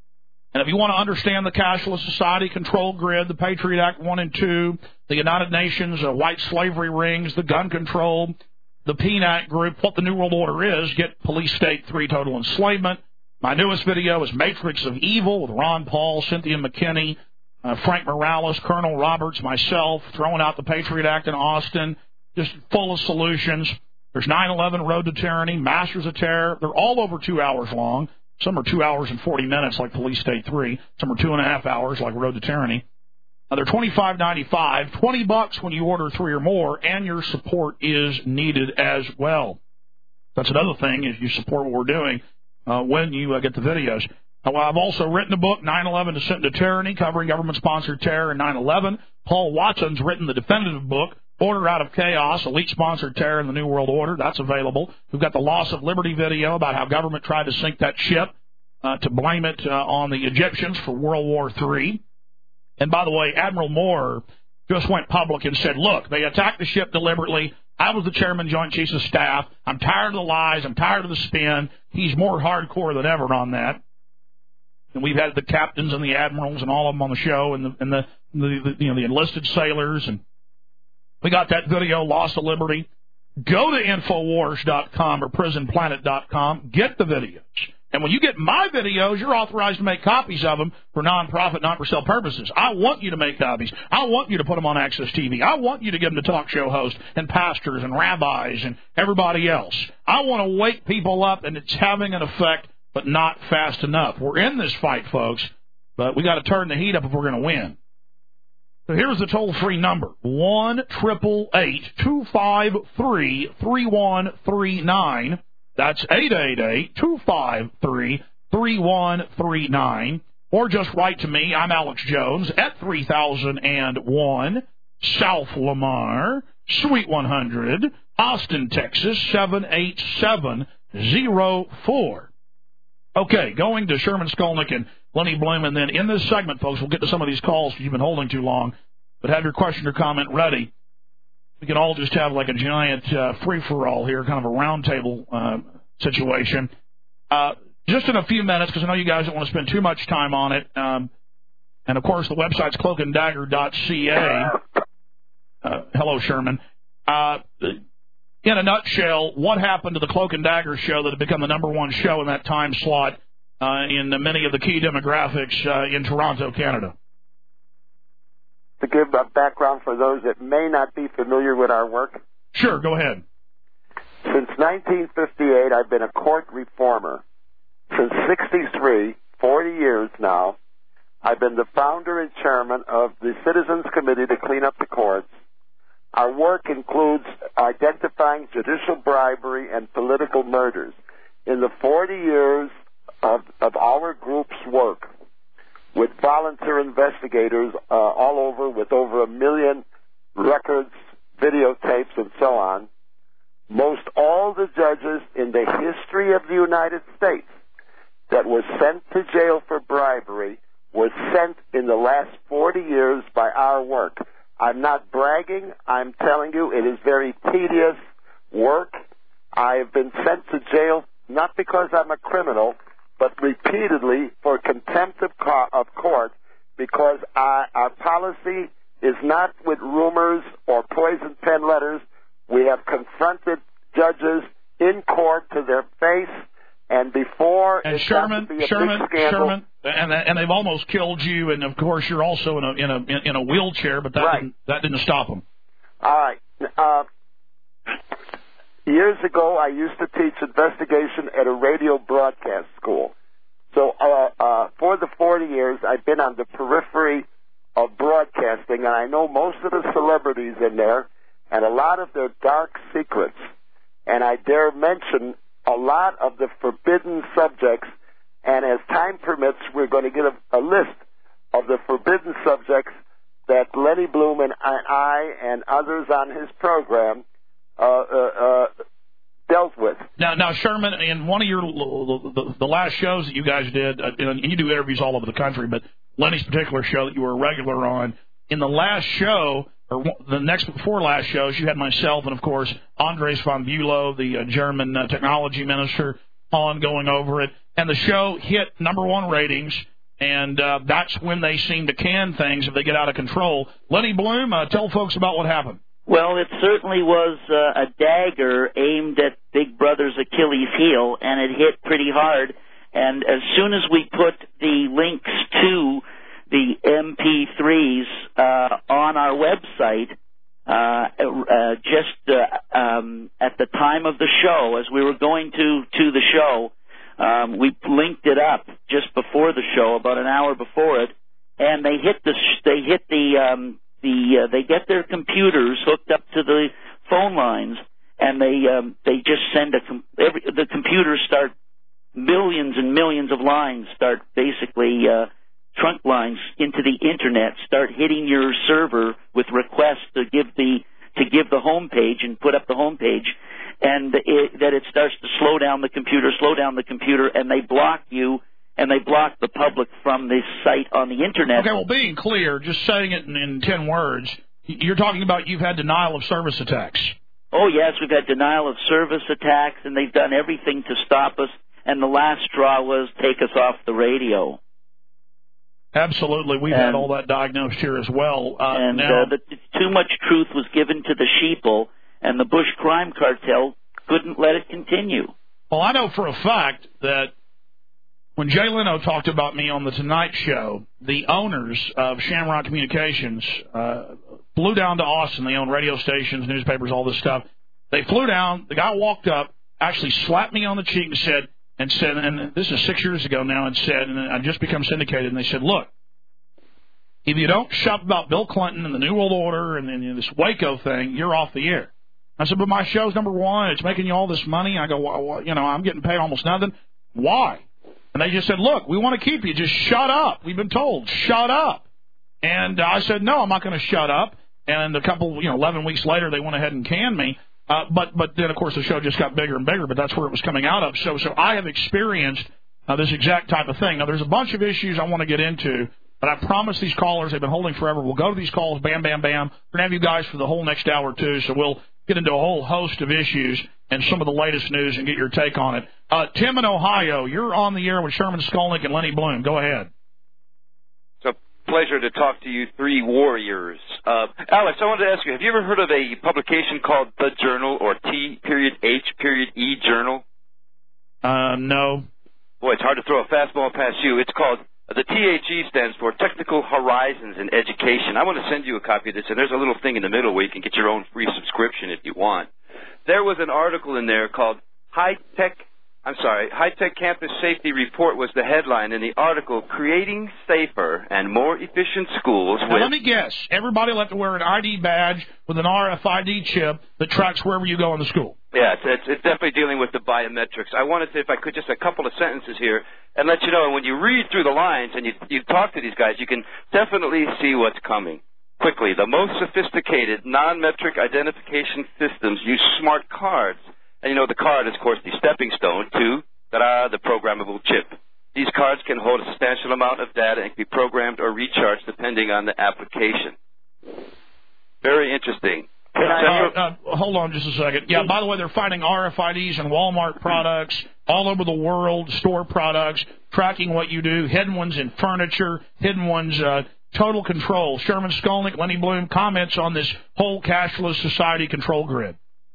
And if you want to understand the cashless society control grid, the Patriot Act one and two, the United Nations, uh, white slavery rings, the gun control, the P N A C group, what the New World Order is, get Police State three, Total Enslavement. My newest video is Matrix of Evil with Ron Paul, Cynthia McKinney, uh, Frank Morales, Colonel Roberts, myself, throwing out the Patriot Act in Austin, just full of solutions. There's nine eleven, Road to Tyranny, Masters of Terror. They're all over two hours long. Some are two hours and forty minutes, like Police State three. Some are two and a half hours, like Road to Tyranny. Now, they're twenty-five ninety-five, twenty bucks when you order three or more, and your support is needed as well. That's another thing, is you support what we're doing uh, when you uh, get the videos. Now, I've also written a book, nine eleven Descent into Tyranny, covering government-sponsored terror and nine eleven. Paul Watson's written the definitive book, Order Out of Chaos, Elite-Sponsored Terror in the New World Order. That's available. We've got the Loss of Liberty video about how government tried to sink that ship uh, to blame it uh, on the Egyptians for World War Three. And by the way, Admiral Moore just went public and said, look, they attacked the ship deliberately. I was the chairman, Joint Chiefs of Staff. I'm tired of the lies. I'm tired of the spin. He's more hardcore than ever on that. And we've had the captains and the admirals and all of them on the show, and the, and the, the, the you know the enlisted sailors, and we got that video, Loss of Liberty. Go to Infowars dot com or Prison Planet dot com. Get the videos. And when you get my videos, you're authorized to make copies of them for nonprofit, not-for-sale purposes. I want you to make copies. I want you to put them on Access T V. I want you to give them to talk show hosts and pastors and rabbis and everybody else. I want to wake people up, and it's having an effect, but not fast enough. We're in this fight, folks, but we got to turn the heat up if we're going to win. So here's the toll-free number, one eight eight eight, two five three, three one three nine. That's eight eight eight, two five three, three one three nine. Or just write to me. I'm Alex Jones at three thousand one South Lamar, Suite one hundred, Austin, Texas, seven eight seven zero four. Okay, going to Sherman Skolnick and Lenny Bloom, and then in this segment, folks, we'll get to some of these calls because you've been holding too long, but have your question or comment ready. We can all just have like a giant uh, free-for-all here, kind of a roundtable uh, situation. Uh, just in a few minutes, because I know you guys don't want to spend too much time on it, um, and, of course, the website's cloak and dagger dot c a. Uh, hello, Sherman. Uh, in a nutshell, what happened to the Cloak and Dagger show that had become the number one show in that time slot uh, in many of the key demographics uh, in Toronto, Canada? To give a background for those that may not be familiar with our work. Sure, go ahead. Since nineteen fifty-eight, I've been a court reformer. Since sixty-three, forty years now, I've been the founder and chairman of the Citizens Committee to Clean Up the Courts. Our work includes identifying judicial bribery and political murders. In the forty years of, of our group's work, with volunteer investigators uh, all over, with over a million records, videotapes, and so on, most all the judges in the history of the United States that were sent to jail for bribery were sent in the last forty years by our work. I'm not bragging. I'm telling you it is very tedious work. I have been sent to jail not because I'm a criminal, but repeatedly for contempt of, co- of court, because I, our policy is not with rumors or poison pen letters. We have confronted judges in court to their face, and before and it Sherman, got to be a Sherman, big scandal. Sherman, and and they've almost killed you, and of course you're also in a in a in a wheelchair, but that right. didn't, that didn't stop them. All right. Uh, years ago, I used to teach investigation at a radio broadcast school. So uh, uh, for the forty years, I've been on the periphery of broadcasting, and I know most of the celebrities in there and a lot of their dark secrets. And I dare mention a lot of the forbidden subjects, and as time permits, we're going to get a, a list of the forbidden subjects that Lenny Bloom and I and others on his program uh, uh, uh, dealt with. Now, now, Sherman, in one of your the, the last shows that you guys did, uh, and you do interviews all over the country, but Lenny's particular show that you were a regular on, in the last show, or the next before last shows, you had myself and, of course, Andres von Bülow, the uh, German uh, technology minister, on going over it. And the show hit number one ratings and uh, that's when they seem to can things if they get out of control. Lenny Bloom, uh, tell folks about what happened. Well, it certainly was uh, a dagger aimed at Big Brother's Achilles heel, and it hit pretty hard. And as soon as we put the links to the M P threes uh, on our website, uh, uh, just uh, um, at the time of the show, as we were going to, to the show, um, we linked it up just before the show, about an hour before it, and they hit the they hit the um, the uh, they get their computers hooked up to the phone lines, and they um, they just send a com- every, the computers start millions and millions of lines start basically. Uh, trunk lines into the internet start hitting your server with requests to give the to give the home page and put up the home page, and it, that it starts to slow down the computer, slow down the computer, and they block you and they block the public from this site on the internet. Okay, well, being clear, just saying it in, in ten words, you're talking about you've had denial of service attacks. Oh yes, we've had denial of service attacks, and they've done everything to stop us. And the last straw was take us off the radio. Absolutely. We've and, had all that diagnosed here as well. Uh, and now, uh, the, too much truth was given to the sheeple, and the Bush crime cartel couldn't let it continue. Well, I know for a fact that when Jay Leno talked about me on The Tonight Show, the owners of Shamrock Communications uh, flew down to Austin. They own radio stations, newspapers, all this stuff. They flew down. The guy walked up, actually slapped me on the cheek and said, And said, and this is six years ago now, and said, and I just become syndicated, and they said, look, if you don't shut up about Bill Clinton and the New World Order and, and this Waco thing, you're off the air. I said, but my show's number one. It's making you all this money. I go, well, you know, I'm getting paid almost nothing. Why? And they just said, look, we want to keep you. Just shut up. We've been told, shut up. And I said, no, I'm not going to shut up. And a couple, you know, eleven weeks later, they went ahead and canned me. Uh, but but then, of course, the show just got bigger and bigger, but that's where it was coming out of. So so I have experienced uh, this exact type of thing. Now, there's a bunch of issues I want to get into, but I promise these callers, they've been holding forever. We'll go to these calls, bam, bam, bam. We're going to have you guys for the whole next hour, too, so we'll get into a whole host of issues and some of the latest news and get your take on it. Uh, Tim in Ohio, you're on the air with Sherman Skolnick and Lenny Bloom. Go ahead. Pleasure to talk to you three warriors. Uh, Alex, I wanted to ask you, have you ever heard of a publication called The Journal, or T period H period E Journal? Uh, no. Boy, it's hard to throw a fastball past you. It's called, uh, the T H E stands for Technical Horizons in Education. I want to send you a copy of this, and there's a little thing in the middle where you can get your own free subscription if you want. There was an article in there called High Tech I'm sorry, High Tech Campus Safety Report was the headline in the article, Creating Safer and More Efficient Schools. Now, with... let me guess. Everybody will have to wear an I D badge with an R F I D chip that tracks wherever you go in the school. Yeah, it's, it's, it's definitely dealing with the biometrics. I wanted to, if I could, just a couple of sentences here and let you know, and when you read through the lines and you, you talk to these guys, you can definitely see what's coming. Quickly, the most sophisticated non-metric identification systems use smart cards. And you know, the card is, of course, the stepping stone to, ta-da, the programmable chip. These cards can hold a substantial amount of data and can be programmed or recharged depending on the application. Very interesting. Uh, uh, hold on just a second. Yeah, by the way, they're finding R F I Ds in Walmart products, all over the world, store products, tracking what you do, hidden ones in furniture, hidden ones, uh, total control. Sherman Skolnick, Lenny Bloom, comments on this whole cashless society control grid.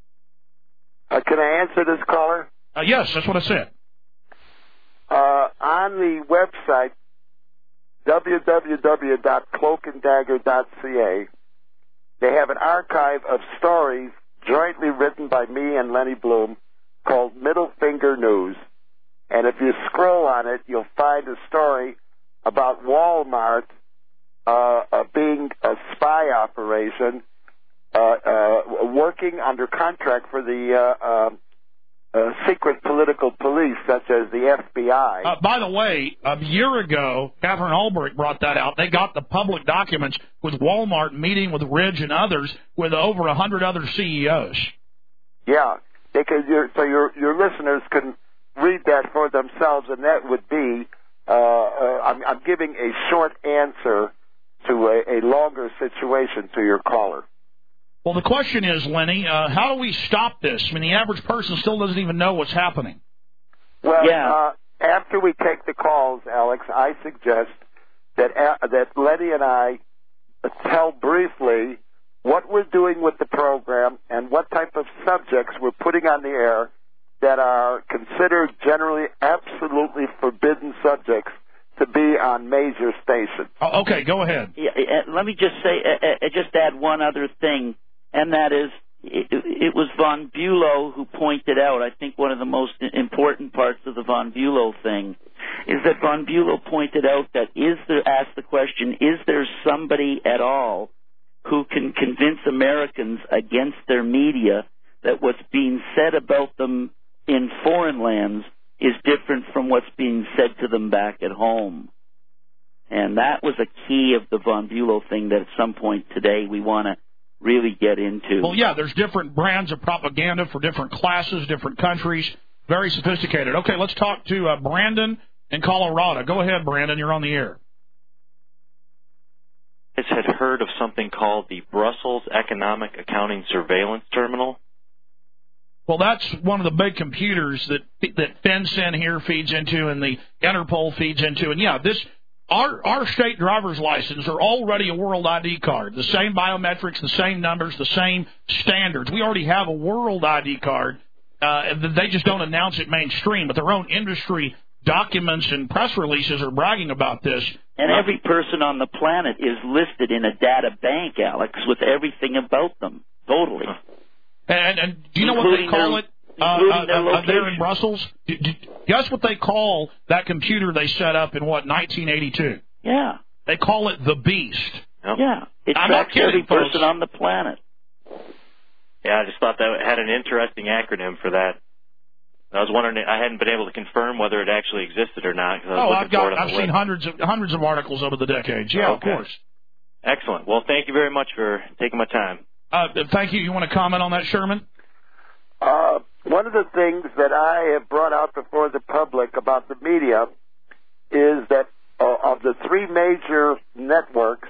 Uh, can I answer this caller? Uh, yes, that's what I said. Uh, on the website, w w w dot cloak and dagger dot c a, they have an archive of stories jointly written by me and Lenny Bloom called Middle Finger News. And if you scroll on it, you'll find a story about Walmart uh, uh, being a spy operation, Uh, uh, working under contract for the uh, uh, uh, secret political police, such as the F B I. Uh, by the way, a year ago, Catherine Albrecht brought that out. They got the public documents with Walmart meeting with Ridge and others with over a hundred other C E Os. Yeah, because you're, so your your listeners can read that for themselves, and that would be uh, uh, I'm, I'm giving a short answer to a, a longer situation to your caller. Well, the question is, Lenny, uh, how do we stop this? I mean, the average person still doesn't even know what's happening. Well, yeah. uh, after we take the calls, Alex, I suggest that uh, that Letty and I tell briefly what we're doing with the program and what type of subjects we're putting on the air that are considered generally absolutely forbidden subjects to be on major stations. Oh, okay, go ahead. Yeah, uh, let me just say, uh, uh, just add one other thing, and that is, it, it was von Bülow who pointed out, I think one of the most important parts of the von Bülow thing, is that von Bülow pointed out that is there, asked the question, is there somebody at all who can convince Americans against their media that what's being said about them in foreign lands is different from what's being said to them back at home? And that was a key of the von Bülow thing that at some point today we want to really get into. Well, yeah, there's different brands of propaganda for different classes, different countries, very sophisticated. Okay, let's talk to uh, Brandon in Colorado. Go ahead, Brandon, you're on the air. I had heard of something called the Brussels Economic Accounting Surveillance Terminal. Well, that's one of the big computers that that FinCEN here feeds into and the Interpol feeds into. And, yeah, this our our state driver's license are already a world I D card, the same biometrics, the same numbers, the same standards. We already have a world I D card. Uh, they just don't announce it mainstream, but their own industry documents and press releases are bragging about this. And every person on the planet is listed in a data bank, Alex, with everything about them, totally. And, and do you know what they call their, it uh, uh, uh, there in Brussels? Do, do, guess what they call that computer they set up in, what, nineteen eighty-two? Yeah. They call it the Beast. Yep. Yeah. It I'm tracks not kidding, every person folks. on the planet. Yeah, I just thought that had an interesting acronym for that. I was wondering, I hadn't been able to confirm whether it actually existed or not. Cause I was oh, looking I've got, for it on I've the seen web. hundreds of hundreds of articles over the decades. Yeah, okay. of course. Excellent. Well, thank you very much for taking my time. Uh, thank you. You want to comment on that, Sherman? Uh, one of the things that I have brought out before the public about the media is that uh, of the three major networks,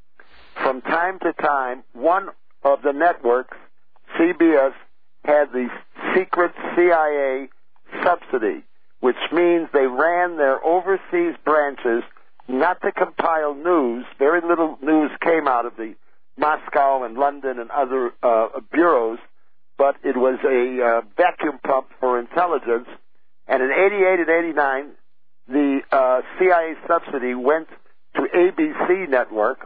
from time to time, one of the networks, C B S, had the secret C I A subsidy, which means they ran their overseas branches not to compile news. Very little news came out of the Moscow and London and other uh, bureaus, but it was a uh, vacuum pump for intelligence. And in eighty-eight and eighty-nine, the uh, C I A subsidy went to A B C network,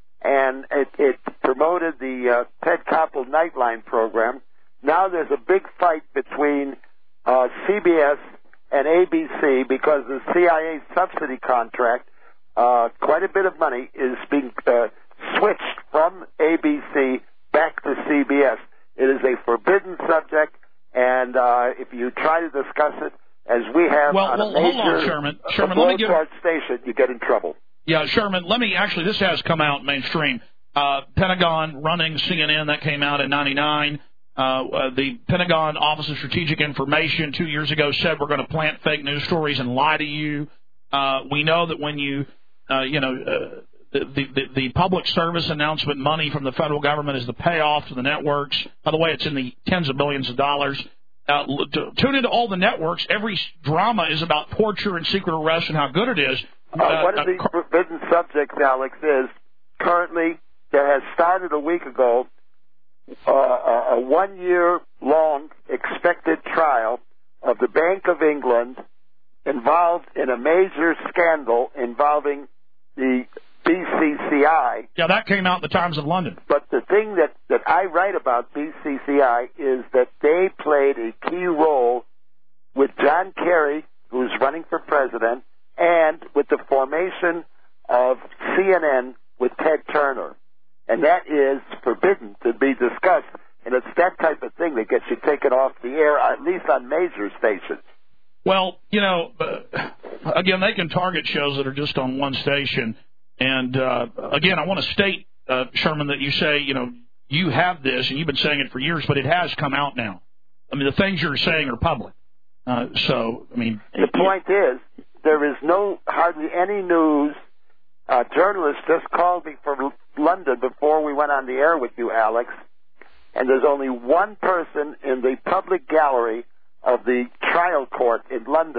and it, it promoted the uh, Ted Koppel Nightline program. Now there's a big fight between uh, C B S and A B C because the C I A subsidy contract, uh, quite a bit of money is being uh, switched from A B C back to C B S. It is a forbidden subject, and uh, if you try to discuss it, as we have well, on well, a major hold on, Sherman. Sherman, let me give... station, you get in trouble. Yeah, Sherman, let me actually, this has come out mainstream. Uh, Pentagon running C N N, that came out in ninety-nine. Uh, uh, the Pentagon Office of Strategic Information two years ago said we're going to plant fake news stories and lie to you. Uh, we know that when you, uh, you know, uh, the, the, the public service announcement money from the federal government is the payoff to the networks. By the way, it's in the tens of billions of dollars. Uh, to, tune into all the networks. Every drama is about torture and secret arrest and how good it is. Uh, uh, one of the uh, forbidden subjects, Alex, is currently there has started a week ago uh, a, a one-year-long expected trial of the Bank of England involved in a major scandal involving the B C C I. Yeah, that came out in the Times of London. But the thing that, that I write about B C C I is that they played a key role with John Kerry, who's running for president, and with the formation of C N N with Ted Turner. And that is forbidden to be discussed. And it's that type of thing that gets you taken off the air, at least on major stations. Well, you know, uh, again, they can target shows that are just on one station. And, uh, again, I want to state, uh, Sherman, that you say, you know, you have this, and you've been saying it for years, but it has come out now. I mean, the things you're saying are public. Uh, so, I mean... The point is, there is no, hardly any news. Uh, journalists just called me from London before we went on the air with you, Alex, and there's only one person in the public gallery of the trial court in London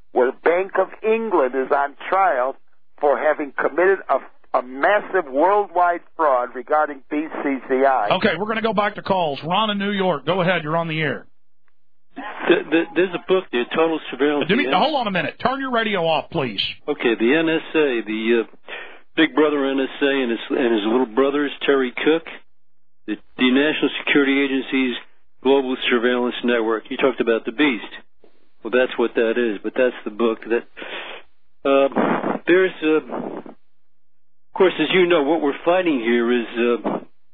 where Bank of England is on trial for having committed a a massive worldwide fraud regarding B C C I. Okay, we're going to go back to calls. Ron in New York, go ahead. You're on the air. The, the, there's a book, The Total Surveillance. Do me, hold on a minute. Turn your radio off, please. Okay, the N S A, the uh, Big Brother N S A and his, and his little brothers, Terry Cook, the, the National Security Agency's Global Surveillance Network. You talked about the beast. Well, that's what that is, but that's the book. That uh, there's... Uh, Of course, as you know, what we're fighting here is uh,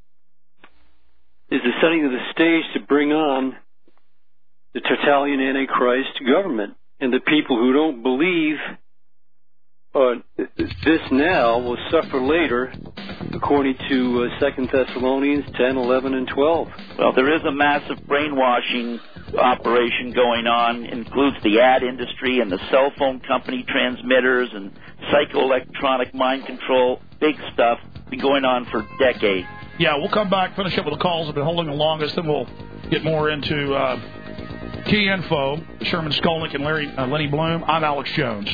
is the setting of the stage to bring on the totalitarian Antichrist government, and the people who don't believe uh, this now will suffer later, according to uh, Second Thessalonians ten, eleven, and twelve. Well, there is a massive brainwashing operation going on. It includes the ad industry and the cell phone company transmitters and psychoelectronic mind control. Big stuff. Been going on for decades. Yeah, we'll come back, finish up with the calls. I've been holding the longest, then we'll get more into uh, key info. Sherman Skolnick and Larry uh, Lenny Bloom. I'm Alex Jones.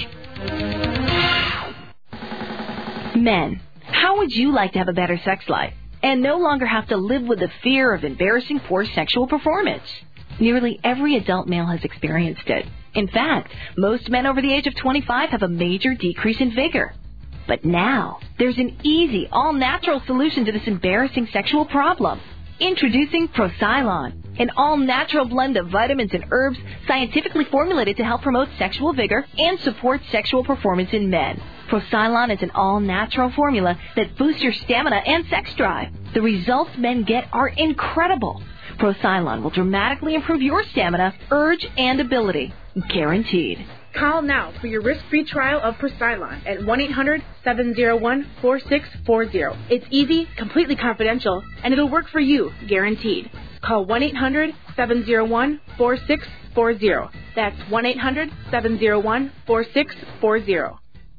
Men, how would you like to have a better sex life and no longer have to live with the fear of embarrassing poor sexual performance? Nearly every adult male has experienced it. In fact, most men over the age of twenty-five have a major decrease in vigor. But now, there's an easy, all-natural solution to this embarrassing sexual problem. Introducing Procylon, an all-natural blend of vitamins and herbs scientifically formulated to help promote sexual vigor and support sexual performance in men. Procylon is an all-natural formula that boosts your stamina and sex drive. The results men get are incredible. Procylon will dramatically improve your stamina, urge, and ability. Guaranteed. Call now for your risk-free trial of Procylon at one eight hundred seven oh one four six four zero. It's easy, completely confidential, and it'll work for you, guaranteed. Call one eight hundred seven oh one four six four zero. That's one eight hundred seven oh one four six four zero.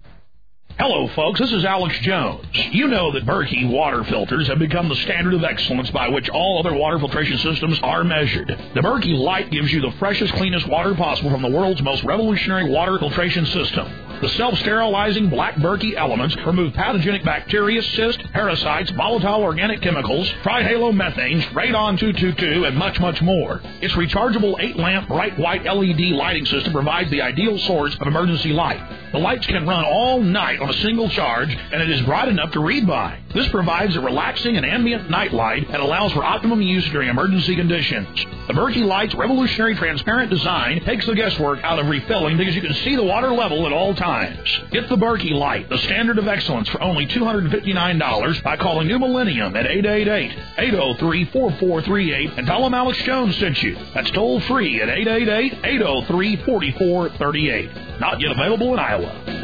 Hello, folks. This is Alex Jones. You know that Berkey water filters have become the standard of excellence by which all other water filtration systems are measured. The Berkey Light gives you the freshest, cleanest water possible from the world's most revolutionary water filtration system. The self-sterilizing black Berkey elements remove pathogenic bacteria, cysts, parasites, volatile organic chemicals, trihalomethanes, radon two twenty-two, and much, much more. Its rechargeable eight-lamp bright white L E D lighting system provides the ideal source of emergency light. The lights can run all night on a single charge, and it is bright enough to read by. This provides a relaxing and ambient night light that allows for optimum use during emergency conditions. The Berkey Light's revolutionary transparent design takes the guesswork out of refilling because you can see the water level at all times. Get the Berkey Light, the standard of excellence, for only two hundred fifty-nine dollars by calling New Millennium at eight eight eight, eight oh three, four four three eight and tell them Alex Jones sent you. That's toll free at eight eight eight, eight oh three, four four three eight. Not yet available in Iowa.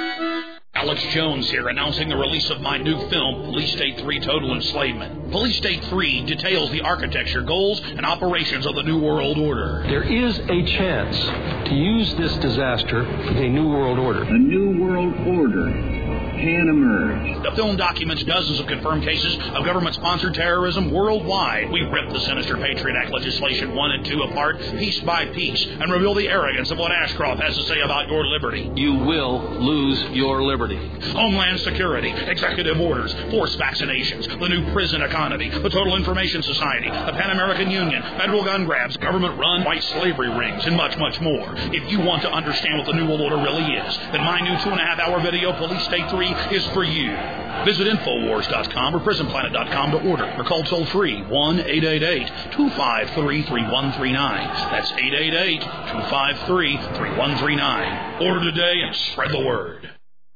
Alex Jones here, announcing the release of my new film, Police State three Total Enslavement. Police State three details the architecture, goals, and operations of the New World Order. There is a chance to use this disaster for a New World Order. A New World Order can emerge. The film documents dozens of confirmed cases of government-sponsored terrorism worldwide. We rip the sinister Patriot Act legislation one and two apart, piece by piece, and reveal the arrogance of what Ashcroft has to say about your liberty. You will lose your liberty. Homeland Security, executive orders, forced vaccinations, the new prison economy, the Total Information Society, the Pan American Union, federal gun grabs, government-run white slavery rings, and much, much more. If you want to understand what the New World Order really is, then my new two-and-a-half-hour video, Police State three, is for you. Visit Infowars dot com or Prison Planet dot com to order, or call toll-free one eight eight eight, two five three, three one three nine. That's eight eight eight, two five three, three one three nine. Order today and spread the word.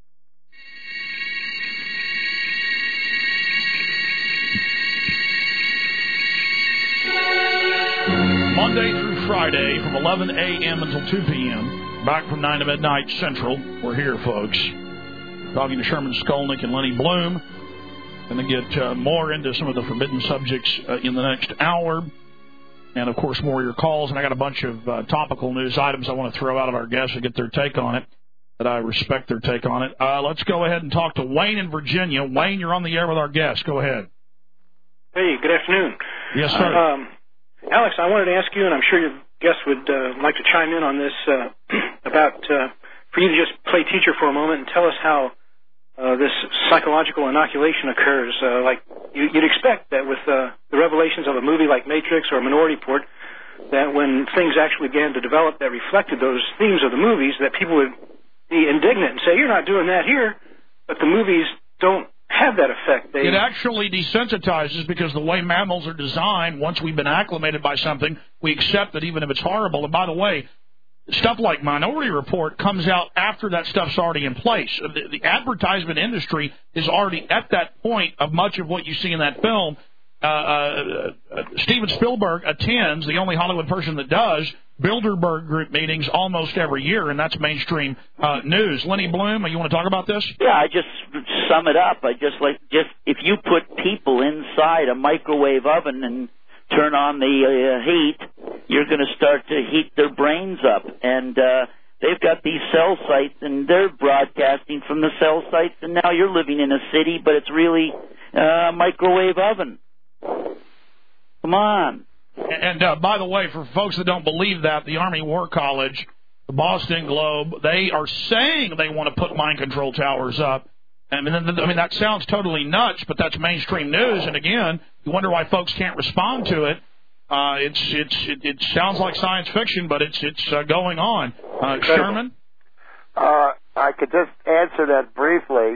Monday through Friday from eleven a.m. until two p.m. Back from nine to midnight Central. We're here, folks. Talking to Sherman Skolnick and Lenny Bloom. Going to get uh, more into some of the forbidden subjects uh, in the next hour. And, of course, more of your calls. And I got a bunch of uh, topical news items I want to throw out at our guests to get their take on it, that I respect their take on it. Uh, let's go ahead and talk to Wayne in Virginia. Wayne, you're on the air with our guest. Go ahead. Hey, good afternoon. Yes, sir. Um, Alex, I wanted to ask you, and I'm sure you've guest would uh, like to chime in on this uh, about uh, for you to just play teacher for a moment and tell us how uh, this psychological inoculation occurs. Uh, like you, you'd expect that with uh, the revelations of a movie like Matrix or Minority Report, that when things actually began to develop that reflected those themes of the movies, that people would be indignant and say, "You're not doing that here." But the movies don't have that effect. They... It actually desensitizes because the way mammals are designed, once we've been acclimated by something, we accept it even if it's horrible. And by the way, stuff like Minority Report comes out after that stuff's already in place. The, the advertisement industry is already at that point of much of what you see in that film. Uh, uh, uh, Steven Spielberg attends, the only Hollywood person that does, Bilderberg Group meetings almost every year, and that's mainstream uh, news. Lenny Bloom, you want to talk about this? Yeah, I just sum it up. I just like just if you put people inside a microwave oven and turn on the uh, heat, you're going to start to heat their brains up, and uh, they've got these cell sites, and they're broadcasting from the cell sites, and now you're living in a city, but it's really a microwave oven. Come on. And uh, by the way, for folks that don't believe that, the Army War College, the Boston Globe, they are saying they want to put mind control towers up. I mean, I mean that sounds totally nuts, but that's mainstream news. And again, you wonder why folks can't respond to it. Uh, it's it's it, it sounds like science fiction, but it's it's uh, going on. Uh, Sherman, uh, I could just answer that briefly.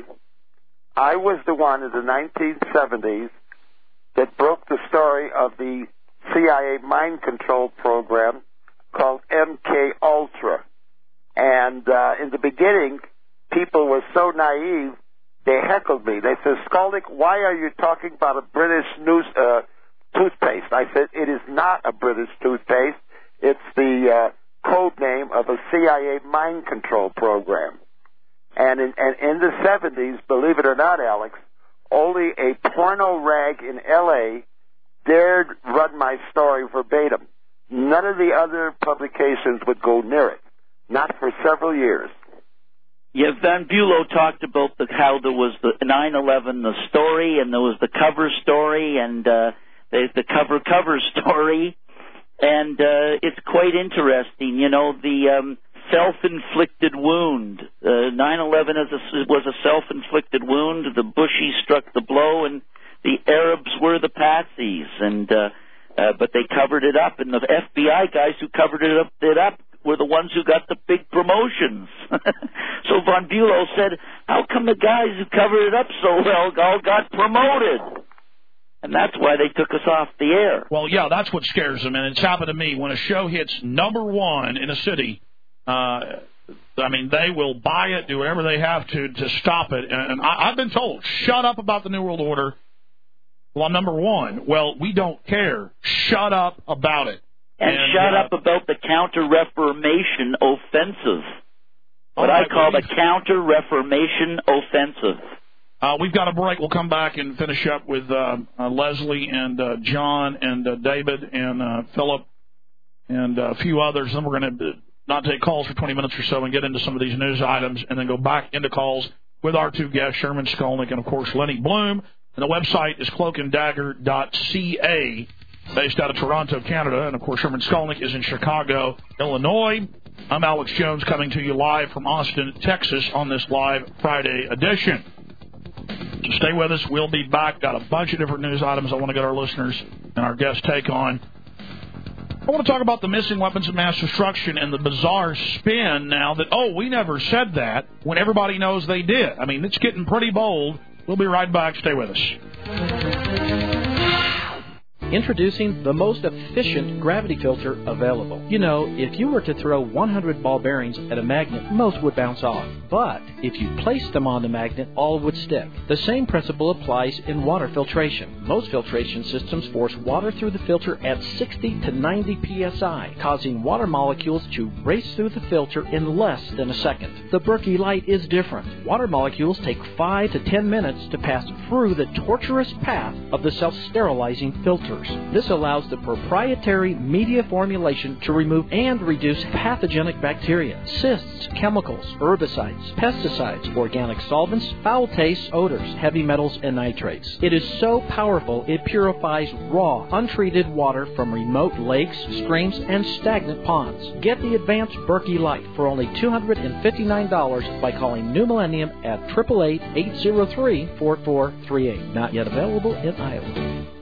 I was the one in the nineteen seventies that broke the story of the C I A mind control program called M K Ultra. And uh, in the beginning, people were so naive, they heckled me. They said, Skolnick, why are you talking about a British news, uh, toothpaste? I said, it is not a British toothpaste. It's the uh, code name of a C I A mind control program. And in, and in the seventies, believe it or not, Alex, only a porno rag in L A dared run my story verbatim. None of the other publications would go near it. Not for several years. Yeah, Van Bulow talked about the, how there was the nine eleven, the story, and there was the cover story, and uh, the, the cover cover story, and uh, it's quite interesting. You know, the um, self-inflicted wound. Uh, nine eleven is a, was a self-inflicted wound. The Bushies struck the blow, and the Arabs were the patsies, and uh, uh, but they covered it up, and the F B I guys who covered it up, it up were the ones who got the big promotions. So Von Bulow said, how come the guys who covered it up so well all got promoted? And that's why they took us off the air. Well, yeah, that's what scares them, and it's happened to me. When a show hits number one in a city, uh, I mean, they will buy it, do whatever they have to to stop it. And I, I've been told, shut up about the New World Order. Well, I'm number one. Well, we don't care. Shut up about it. And, and shut uh, up about the Counter-Reformation offensive. What right, I call the Counter-Reformation offensive. Uh, we've got a break. We'll come back and finish up with uh, uh, Leslie and uh, John and uh, David and uh, Philip and uh, a few others. Then we're going to not take calls for twenty minutes or so and get into some of these news items and then go back into calls with our two guests, Sherman Skolnick and, of course, Lenny Bloom. And the website is cloak and dagger dot c a, based out of Toronto, Canada. And, of course, Sherman Skolnick is in Chicago, Illinois. I'm Alex Jones coming to you live from Austin, Texas on this live Friday edition. So stay with us. We'll be back. Got a bunch of different news items I want to get our listeners and our guests take on. I want to talk about the missing weapons of mass destruction and the bizarre spin now that, oh, we never said that, when everybody knows they did. I mean, it's getting pretty bold. We'll be right back. Stay with us. Introducing the most efficient gravity filter available. You know, if you were to throw one hundred ball bearings at a magnet, most would bounce off. But if you placed them on the magnet, all would stick. The same principle applies in water filtration. Most filtration systems force water through the filter at sixty to ninety P S I, causing water molecules to race through the filter in less than a second. The Berkey Light is different. Water molecules take five to ten minutes to pass through the torturous path of the self-sterilizing filter. waters. This allows the proprietary media formulation to remove and reduce pathogenic bacteria, cysts, chemicals, herbicides, pesticides, organic solvents, foul tastes, odors, heavy metals, and nitrates. It is so powerful it purifies raw, untreated water from remote lakes, streams, and stagnant ponds. Get the advanced Berkey Light for only two hundred fifty-nine dollars by calling New Millennium at eight eight eight, eight zero three, four four three eight. Not yet available in Iowa.